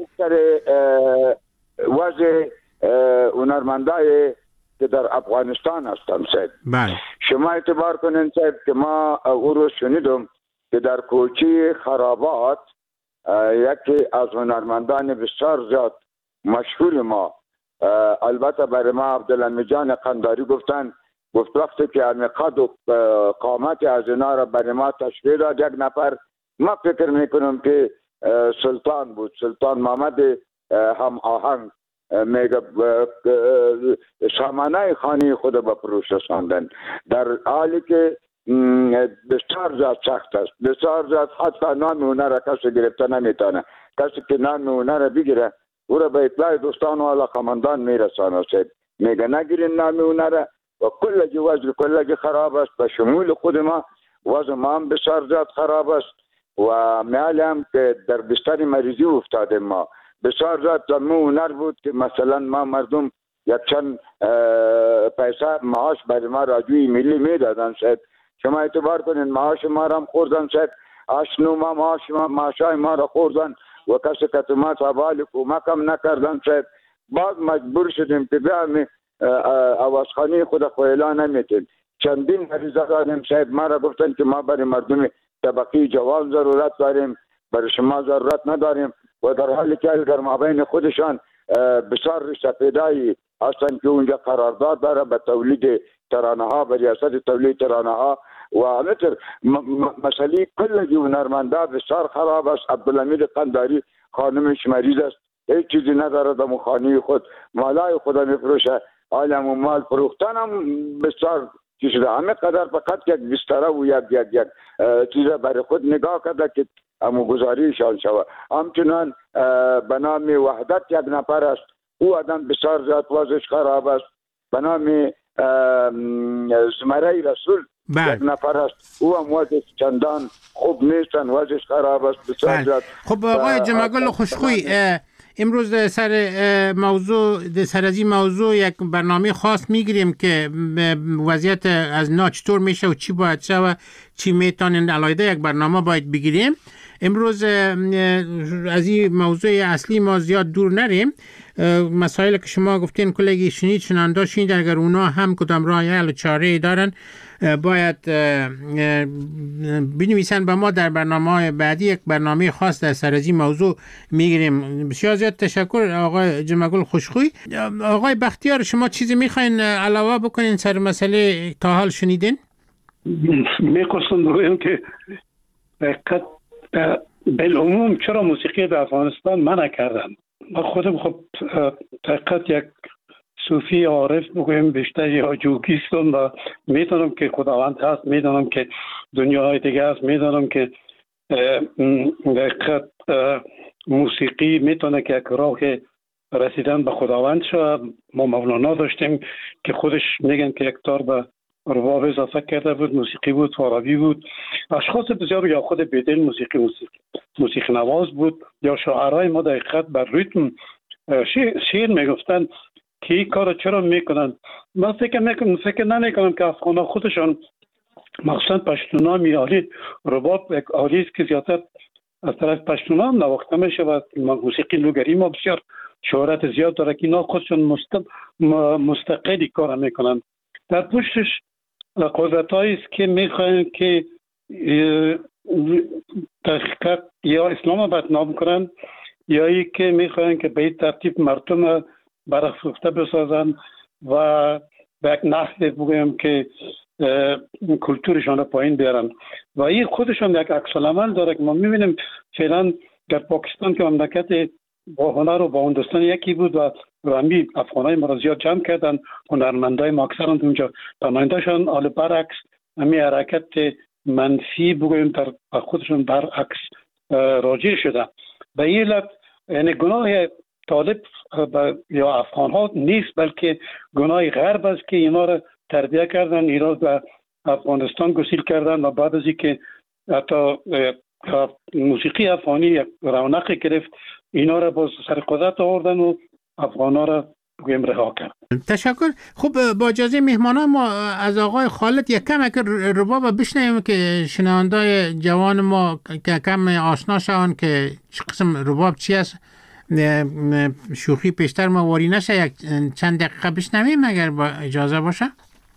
وضع هنرمندای که در افغانستان هستن صاحب، بله شما اعتبار کنین صاحب که ما او رو شنیدم که در کوچی خرابات یکی از هنرمندان بسیار زیاد مشهور ما، البته برای ما عبدالحمید جان قنداری گفت وقتی که قد و قامت از اینا را برای ما تشریح داد یک نفر، ما فکر میکنم که سلطان بود، سلطان محمد هم آهنگ، میگه سامانه خانه خود به فروش رساندن، در حالی که بسیار زیاد سخت است، بسیار زیاد. حتی نام اونه را کسی گرفته نمیتونه، کسی که نام اونه را بگیره او را به اطلاع دوستان و علاقمندان میرسانه صاحب، میگه نگیرین نام اونه را و کلگی وضع کلگی خراب است. به شمول خود ما وضع ما هم بسیار زیاد خراب است و معلم که در بستر مریضی افتاده. ما بسیار زیاد زمو هنر بود که مثلا ما مردم یک چند پیسه معاش برای ما رادیوی ملی میدادن صاحب، شما اعتبار کنین معاش ما را هم خوردن صاحب، 8-9 ماه معاشای ما را خوردن و کسی که ما حوال کمک هم نکردن صاحب. بعد مجبور شدیم که بیایم آوازخانی خود اعلان نمیتیم. چندین مریضه داریم صاحب، ما را گفتن که ما برای مردم طبقی جوان ضرورت داریم، برای شما ضرورت نداریم و در حالی که در مابین خودشان بسیار ریشه‌پیدایی هستند که اونجا قرارداد داره به تولید ترانه ها، به ریاست تولید ترانه ها و همینطور مسئله کل هنرمنده بسیار خراب است. عبدالحمید قنداری خانمش مریض است، هیچ چیزی نداره در خانه خود، مالای خود میفروشه، عالم و مال فروختن هم بسیار چیز ده، همه قدر فقط یک بستره و یک چیز برای خود نگاه کرده که امو گذاریشان شود. همچنان به نام وحدت یک نفر است او آدم بسیار زیاد وضعش خراب است، به نام زمره رسول یک نفر است، او هم وضعش چندان خوب نیستن، وضعش خراب است بسیار زیاد. خب آقای جمعگل خوشخوی، امروز سر از این موضوع یک برنامه خاص میگیریم که وضعیت از نا چطور میشه و چی باید شه و چی میتونن علاوه یک برنامه باید بگیریم. امروز از این موضوع اصلی ما زیاد دور نریم. مسائل که شما گفتین کلگی شنیدن شنیدن، اگر اونا هم کدام راه حل و چاره دارن باید بنویسن به ما در برنامه‌های بعدی. یک برنامه خاص در سر از این موضوع میگیریم. بسیار زیاد تشکر آقای جمعگل خوشخوی. آقای بختیار، شما چیزی میخواین علاوه بکنین سر مسئله تا حال شنیدین؟ میخواستم بگویم که بالعموم چرا موسیقی در افغانستان منع کردن. من خودم خب حقیقت یک صوفی عارف بگویم بیشتر یا جوگیستم و میدونم که خداوند هست، میدونم که دنیاهای دیگه هست، میدونم که حقیقت موسیقی میتونه که یک راه رسیدن به خداوند شد. ما مولانا داشتیم که خودش میگن که یک تار به رباب اضافه کرده بود، موسیقی بود، فارابی بود، اشخاص بسیار، یا خود بیدل موسیقی نواز بود، یا شاعرای ما در حقیقت بر ریتم شعر میگفتن که این کار چرا میکنن. من فکر نمیکنم که افغانا خودشان مخصوصا پشتونا میاری رباب یک آلی است که زیادتر از طرف پشتونا هم نواخته میشه و موسیقی لوگری ما بسیار شهرت زیاد داره که اینا خودشون مستقلی کار میکنن. در پشتش قدرتایی است که میخواین که تحقیقات یا اسلام رو بدنام کنن یا ای که میخواین که به این ترتیب مردم برافروخته بسازن و به یک نحوی بگویم که کلتورشان رو پایین بیارن و این خودشان یک عکس العمل داره که ما میبینیم فعلا در پاکستان که مملکت با هنر و با هندوستان یکی بود و همی افغانای ما را زیاد جمع کردن، هنرمندای ما اکثرا اونجا نماینده‌شان حال برعکس همی حرکت منفی بگویم در خودشون برعکس راجع شده. به این علت یعنی گناه طالب یا افغان ها نیست، بلکه گناه غرب است که اینا را تربیه کردن، اینا به افغانستان گسیل کردن و بعد از اینکه حتی موسیقی افغانی رونق گرفت اینا را با سر قدرت آوردن و افغان ها را بگویم رها کرد. تشکر. خب با اجازه مهمانان ما از آقای خالد یک کم اگر رباب بشنویم که شنوندای جوان ما که کم آشنا شون که قسم رباب چی است، شوخی پیشتر ما واری نشه، یک چند دقیقه بشنویم اگر با اجازه باشه.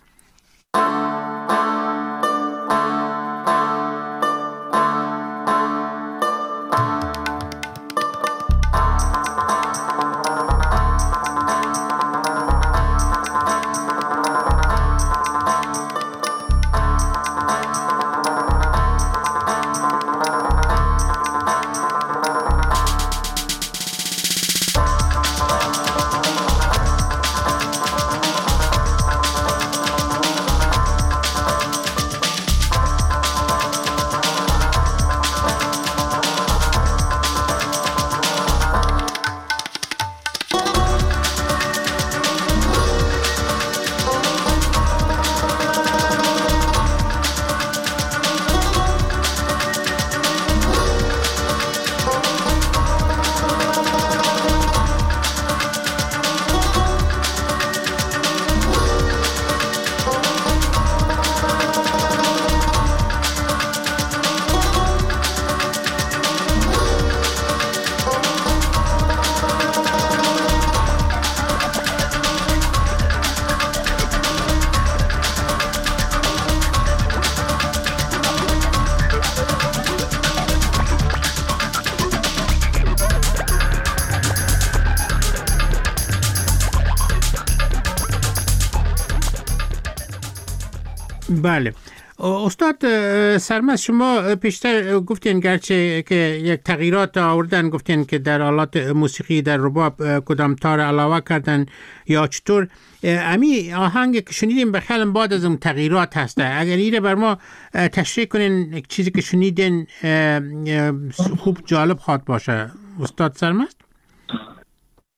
بله استاد سرمست، شما پیشتر گفتین گرچه که یک تغییرات آوردن، گفتین که در آلات موسیقی در رباب کدام تار علاوه کردن یا چطور. امی آهنگ که شنیدیم بخیال بعد از اون تغییرات هسته، اگر ایره بر ما تشریح کنین چیزی که شنیدین خوب جالب خواد باشه استاد سرمست.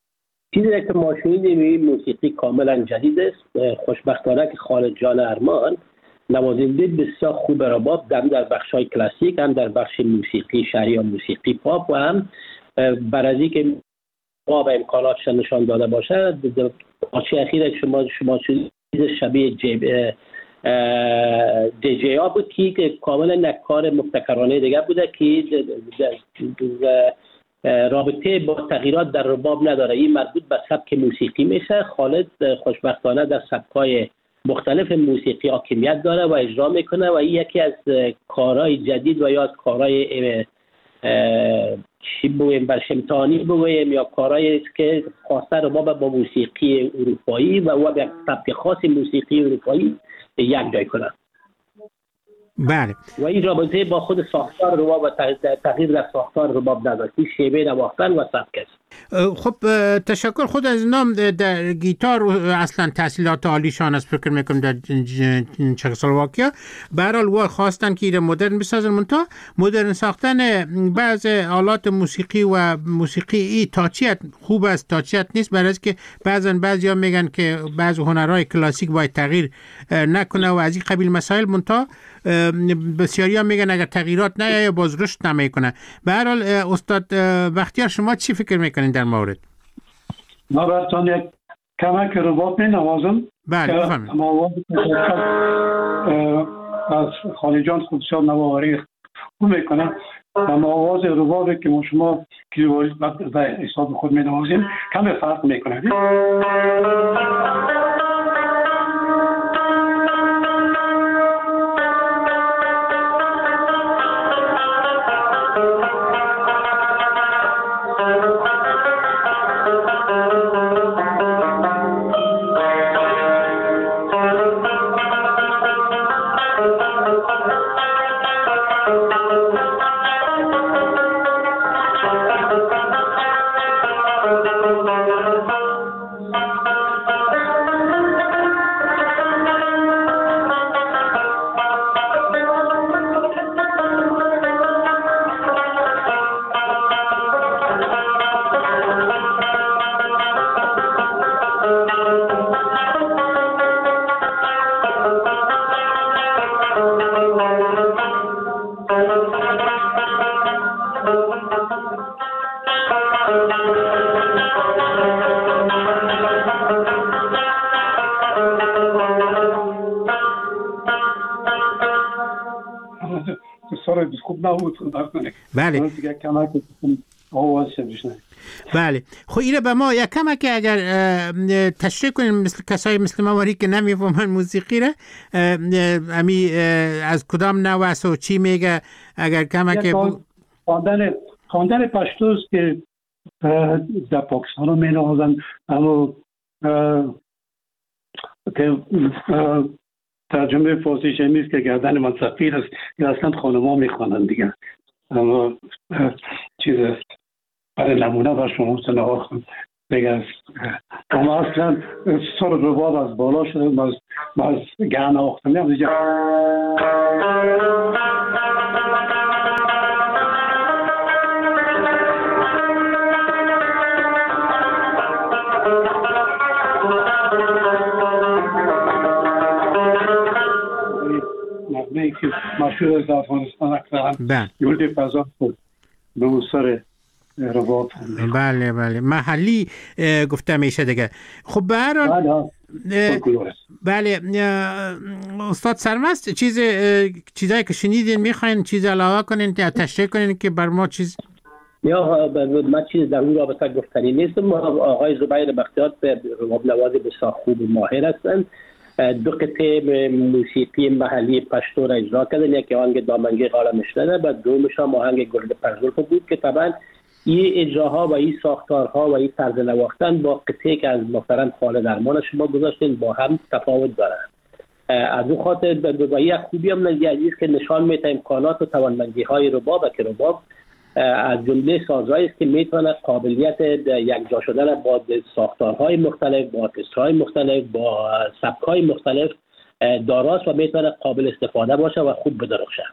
چیزی که ما شنیدیم این موسیقی کاملا جدید است. خوشبختانه که خالد جان ارمان نوازنده بسیار خوب رباب هم در بخش‌های کلاسیک، هم در بخش موسیقی شرقی و موسیقی پاپ و هم بر از اینکه رباب امکاناتش نشان داده باشه، پارچه اخیر شما شنیدید شبیه دیجی ها بود که کاملا نکار مبتکرانه دیگه بوده که رابطه با تغییرات در رباب نداره. این مربوط به سبک موسیقی میشه. خالد خوشبختانه در سبک‌های مختلف موسیقی حاکمیت داره و اجرا میکنه و این یکی از کارهای جدید و یا از کارهای چی بگویم برشمتانی بگویم یا کارهایی که خواسته رباب با موسیقی اروپایی و یک سبک خاص موسیقی اروپایی یک جای کنه. بله. و این رابطه با خود ساختار رباب و تغییر در ساختار رباب نداشت. این شیوه نواختن و سبک است. خب تشکر. خود از نام در گیتار اصلا تحصیلات عالیشان است، فکر میکنم در چکسلواکیا. به هر حال خواستن که ایره مدرن بسازن، منتها مدرن ساختن بعض آلات موسیقی و موسیقی تاچیت خوب است، تاچیت نیست، برای که بعضیا میگن که بعض هنرهای کلاسیک باید تغییر نکنه و از این قبیل مسائل، منتها بسیاری ها میگن اگر تغییرات نیایه باز رشد نمیکنه. به هر حال استاد بختیار شما چی فکر میکنین در مورد؟ ما براتون یک کمک رباب می نوازم. بله بفرمایید. از خالی جان خودشان نواری خوب میکنه و آواز ربابی که ما شما کیبورد و حساب خود می نوازیم کم فرق میکنه. بله. بله. خب اینه به ما یک کمک اگر تشریح کنیم مثل کسای مثل مواری که نمیفهمن موسیقی را، امی از کدام نوع است و چی میگه اگر کمک خواندن پشتوست که در پاکستان رو می نوازن، اما که ترجمه فارسیش نیست که گردن من سفیر است یا اصلا خانما میخوانند دیگه. اما چیز برای نمونه بر شما سنوار خون دیگه اما اصلا سر رباب از بالا شده ما از گهن آختمی هم دیگه نغمه که مشهور از افغانستان اکثرا یولد فضا بود به اون سر رباب. بله بله محلی گفته میشه دیگه. خب به هر حال بله استاد سرمست چیزایی که شنیدین میخواین چیز علاوه کنین یا تشریح کنین که بر ما چیز یا من چیز در اون رابطه گفتنی نیستم. آقای زبیر بختیار به رباب نواز بسیار خوب و ماهر هستند. دو قطعه موسیقی محلی پشتو را اجرا کردن، یکی آهنگ دامنگی غالا مشنده و دومش هم آهنگ گرد پرزولف بود که طبعا این اجراها و این ساختارها و این طرز نواختن با قطعه که از محترم خالد ارمان شما گذاشتین با هم تفاوت دارن. از اون خاطر به یک خوبی هم نزدیک که نشان میده امکانات و توانمندی های رباب که رباب از جمله سازهایی است که میتونه قابلیت یکجا شدن با ساختارهای مختلف، با ارکسترهای مختلف، با سبکهای مختلف داراست و میتونه قابل استفاده باشه و خوب بدرخشه.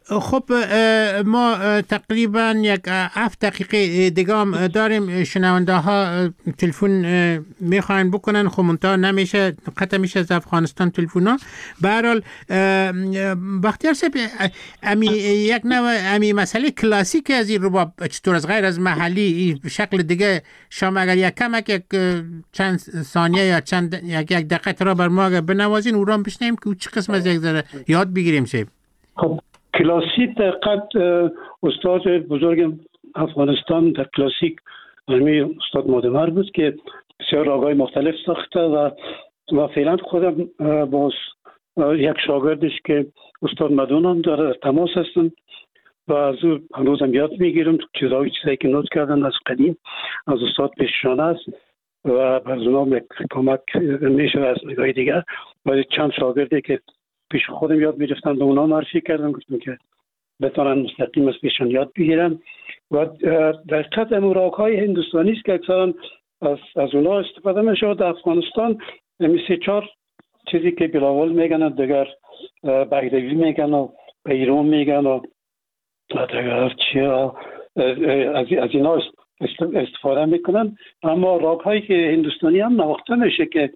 خب ما تقریبا یک 7 دقیقه دیگه هم داریم. شنونده ها تلفن میخواین بکنن، خب منتها نمیشه، قطع میشه از افغانستان تلفن ها. به هر حال بختیار صاحب، یک نوع مسئله کلاسیک از این رباب چطور از غیر از محلی شکل دیگه شما اگر یک کمک یک چند ثانیه یا چند یک دقیقه را بر ما بنوازین او را بشنیم که چه قسم از یک ذره یاد بگیریم صاحب. خب کلاسیک دقیقت استاد بزرگ افغانستان در کلاسیک همی استاد مادمر بود که بسیار راگای مختلف ساخته و فعلا خودم با یک شاگردش که استاد مدونم داره تماس هستن و از او هنوزم یاد میگیرم چیزایی که نوت کردن از قدیم از استاد پیششانه است و از اونام یک کمک میشه از نگاه دیگر و چند شاگردی که پیش خودم یاد میرفتن به اونا معرفی کردم گفتم که بتونن مستقیم از پیشان یاد بگیرن و در حقیقت راگ‌های هندوستانی است که اکثرا از اونا استفاده میشه. در افغانستان همی 3-4 چیزی که بلاول میگن دیگر بغدادی میگن و بیرون میگن و دیگر چیا از اینا استفاده میکنن، اما راگ‌هایی که هندوستانی هم نواخته میشه که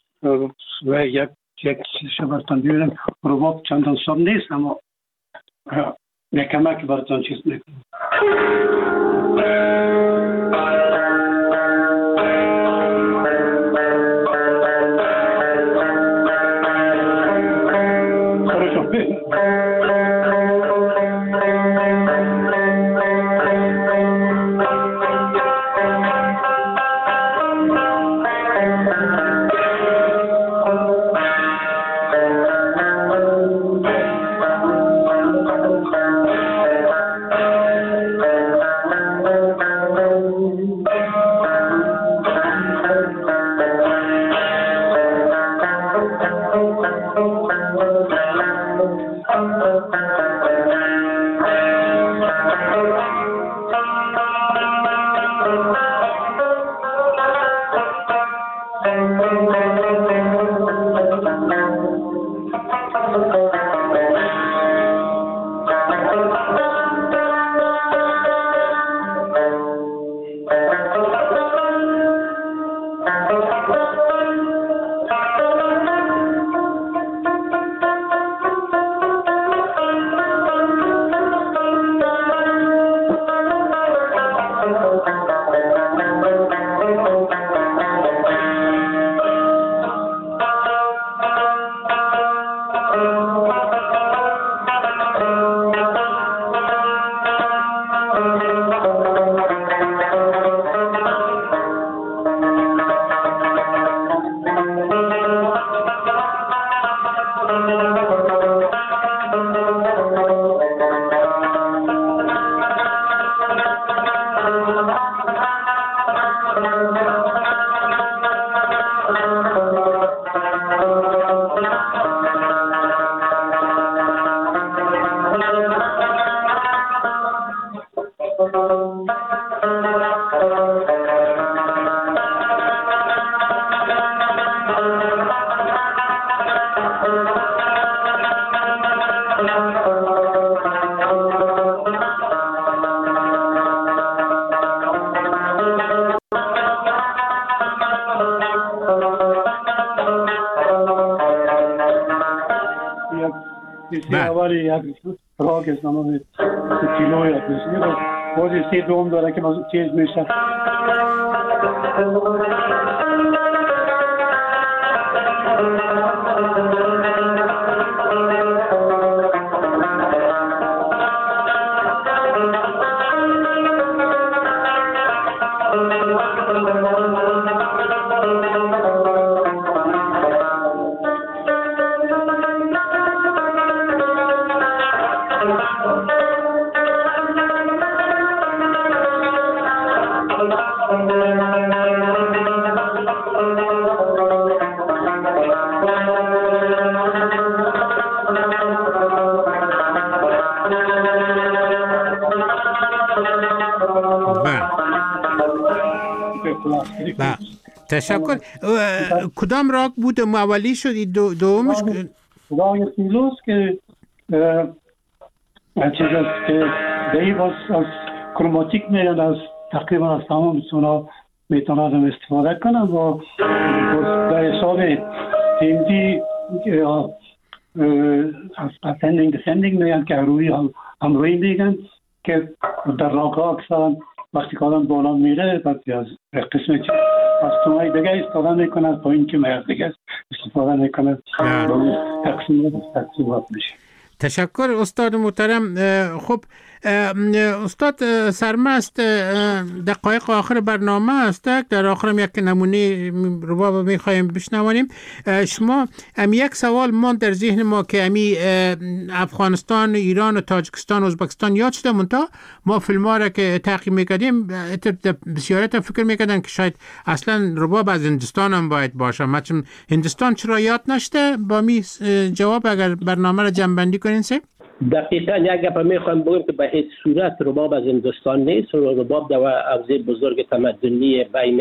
یک شبرتان بیارم رباب چندان سام نیست اما نکمک براتان چیز میکنم. راگ از نام کیلو یا بزنی و بازی 3 دوم داره که باز چیز میشه. تشکر. کدام راگ بود مولی شد دومش؟ راگ فیلوس که چیز است که دیگه باز از کروماتیک میگن، از تقریبا از تمام سونا میتونم استفاده کنم و در حساب هندی ascending descending میگن که روی میگن که در راه‌ها اکثرا وقتی که آدم بالا میره بعد از قسم از تونای دیگه استفاده میکنه تا این که مرد دیگه استفاده میکنه تقسیمات میشه. تشکر استاد محترم. خب استاد سرمست، دقایق آخر برنامه است، در آخرم یک نمونه رباب میخوایم بشنوانیم. شما یک سوال من در ذهن ما که افغانستان، ایران و تاجیکستان و ازبکستان یاد شده، منتها ما فیلم ها را که تعقیب میکردیم بسیاریت فکر میکردن که شاید اصلا رباب از هندوستان هم باید باشه. مثلا هندوستان چرا یاد نشده؟ با می جواب اگر برنامه را جمع‌بندی کنین سه. دقیقاً یک گپ میخوام بگم که به هیچ صورت رباب از هندوستان نیست. رباب در حوزه بزرگ تمدنی بین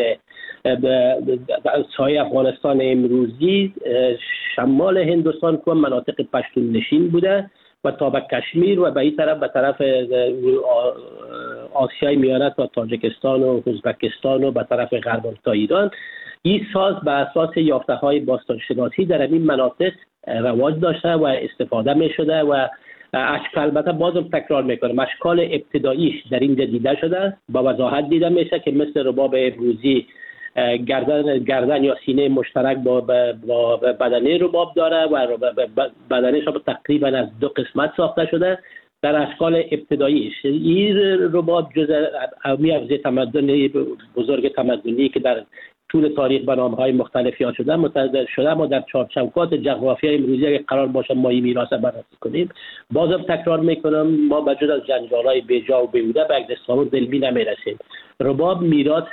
سایه افغانستان امروزی، شمال هندوستان که مناطق پشتون نشین بوده و تا به کشمیر و به این طرف به طرف آسیای میانه تا تاجیکستان و ازبکستان و به طرف غرب تا ایران. این ساز به اساس یافته‌های باستانشناسی در این مناطق رواج داشته و استفاده می شده و اشکال، البته بازم تکرار میکنم، اشکال ابتداییش در اینجا دیده شده، با وضاحت دیده میشه که مثل رباب امروزی گردن یا سینه مشترک با بدنه رباب داره و بدنش تقریبا از دو قسمت ساخته شده. در اشکال ابتداییش این رباب جزء حوزه تمدنی بزرگ تمدنی که در طول تاریخ به نام‌های مختلف یاد شده متعدد شده، ما در چارچوبات جغرافیای امروزی اگه قرار باشه ما این میراث بررسی کنیم، بازم تکرار میکنم ما بجز از جنجال‌های بیجا و بیهوده به یک تصور علمی نمیرسیم. رباب میراث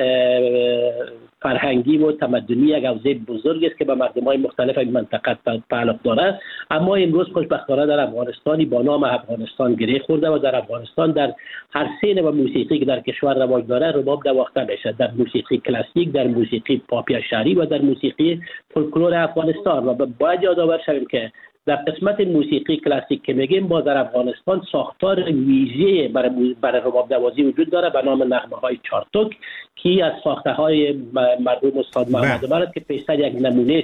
فرهنگی و تمدنی یک حوزه بزرگ است که به مردم‌های مختلف این منطقه تعلق داره، اما امروز خوشبختانه در افغانستانی با نام افغانستان گره خورده و در افغانستان در هر سین و موسیقی که در کشور رواج داره رباب نواخته میشه، در موسیقی کلاسیک، در موسیقی پاپ شهری و در موسیقی فولکلور افغانستان. و باید یادآور شویم که در قسمت موسیقی کلاسیک که میگیم با در افغانستان ساختار ویژه برای رباب نوازی وجود داره به نام نغمه‌های چارتوک که از ساخته‌های مرحوم استاد محمد عمر که پیشتر یک نمونه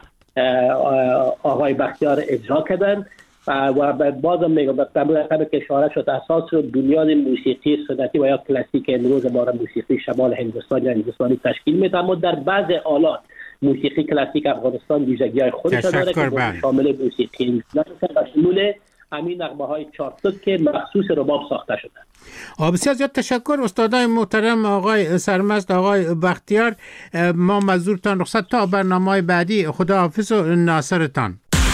آقای بختیار اجرا کردن و بازم میگم طبعا که اشاره شد اساس بنیاد موسیقی سنتی و یا کلاسیک امروز ما را موسیقی شمال هندوستان یا هندوستانی تشکیل میده، اما در بعض آلات موسیقی کلاسیک افغانستان ویژگی‌های خودش داره که شامل موسیقی و شمول همین نغمه‌های چارتوک که مخصوص رباب ساخته شده. بسیار زیاد تشکر استادای محترم، آقای سرمست، آقای بختیار. ما مزدورتان رخصت تا برنامه‌های بعدی. خداحافظ و ناصرتان.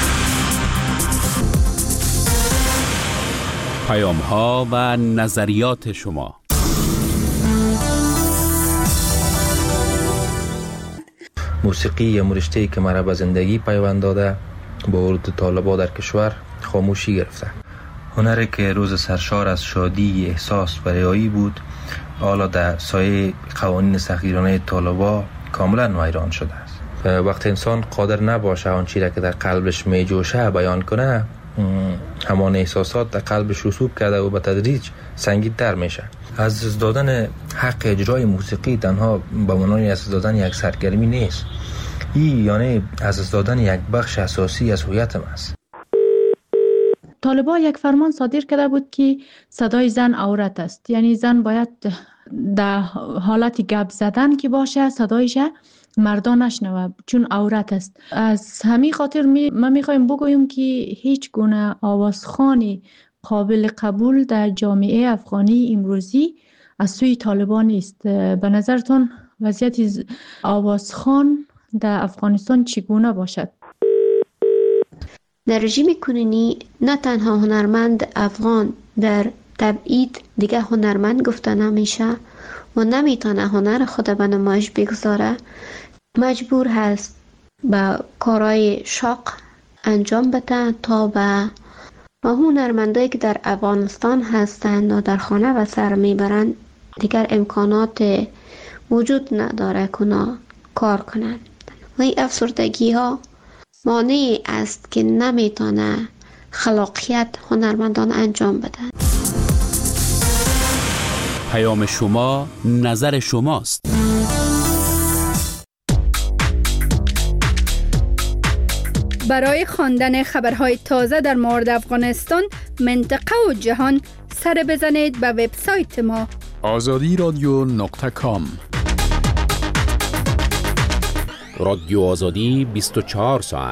پیام‌ها و نظریات شما. موسیقی یا رشته‌ای که مرا به زندگی پیوند داده با ورود طالبان در کشور خاموشی گرفته. هنری که روز سرشار از شادی، احساس و ریایی بود، حالا در سایه قوانین سختگیرانه طالبان کاملا ویران شده است. وقتی انسان قادر نباشه آن چیزی که در قلبش میجوشه بیان کنه، همان احساسات در قلبش رسوب کرده و به تدریج سنگین‌تر میشه. از دادن حق اجرای موسیقی تنها به معنای از دادن یک سرگرمی نیست، این یعنی از دادن یک بخش اساسی از هویت ما است. طالبان یک فرمان صادر کرده بود که صدای زن عورت است، یعنی زن باید در حالت گپ زدن که باشه صدایش مردان نشنوه چون عورت است. از همین خاطر ما میخوایم بگوییم که هیچ گونه آوازخوانی قابل قبول در جامعه افغانی امروزی از سوی طالبان نیست. به نظرتون وضعیت آوازخوان در افغانستان چگونه باشد؟ در رژیم کنونی نه تنها هنرمند افغان در تبعید دیگه هنرمند گفته نمیشه و نمیتونه هنر خود به نمایش بگذاره، مجبور هست به کارهای شاق انجام بده تا به هنرمندایی که در افغانستان هستند و در خانه و سر میبرند دیگر امکانات وجود نداره که کار کنند و این افسردگی ها مانعی است که نمیتونه خلاقیت هنرمندان انجام بدن. پیام شما، نظر شماست. برای خواندن خبرهای تازه در مورد افغانستان، منطقه و جهان سر بزنید به وبسایت ما azadiradyo.com. رادیو آزادی 24 ساعت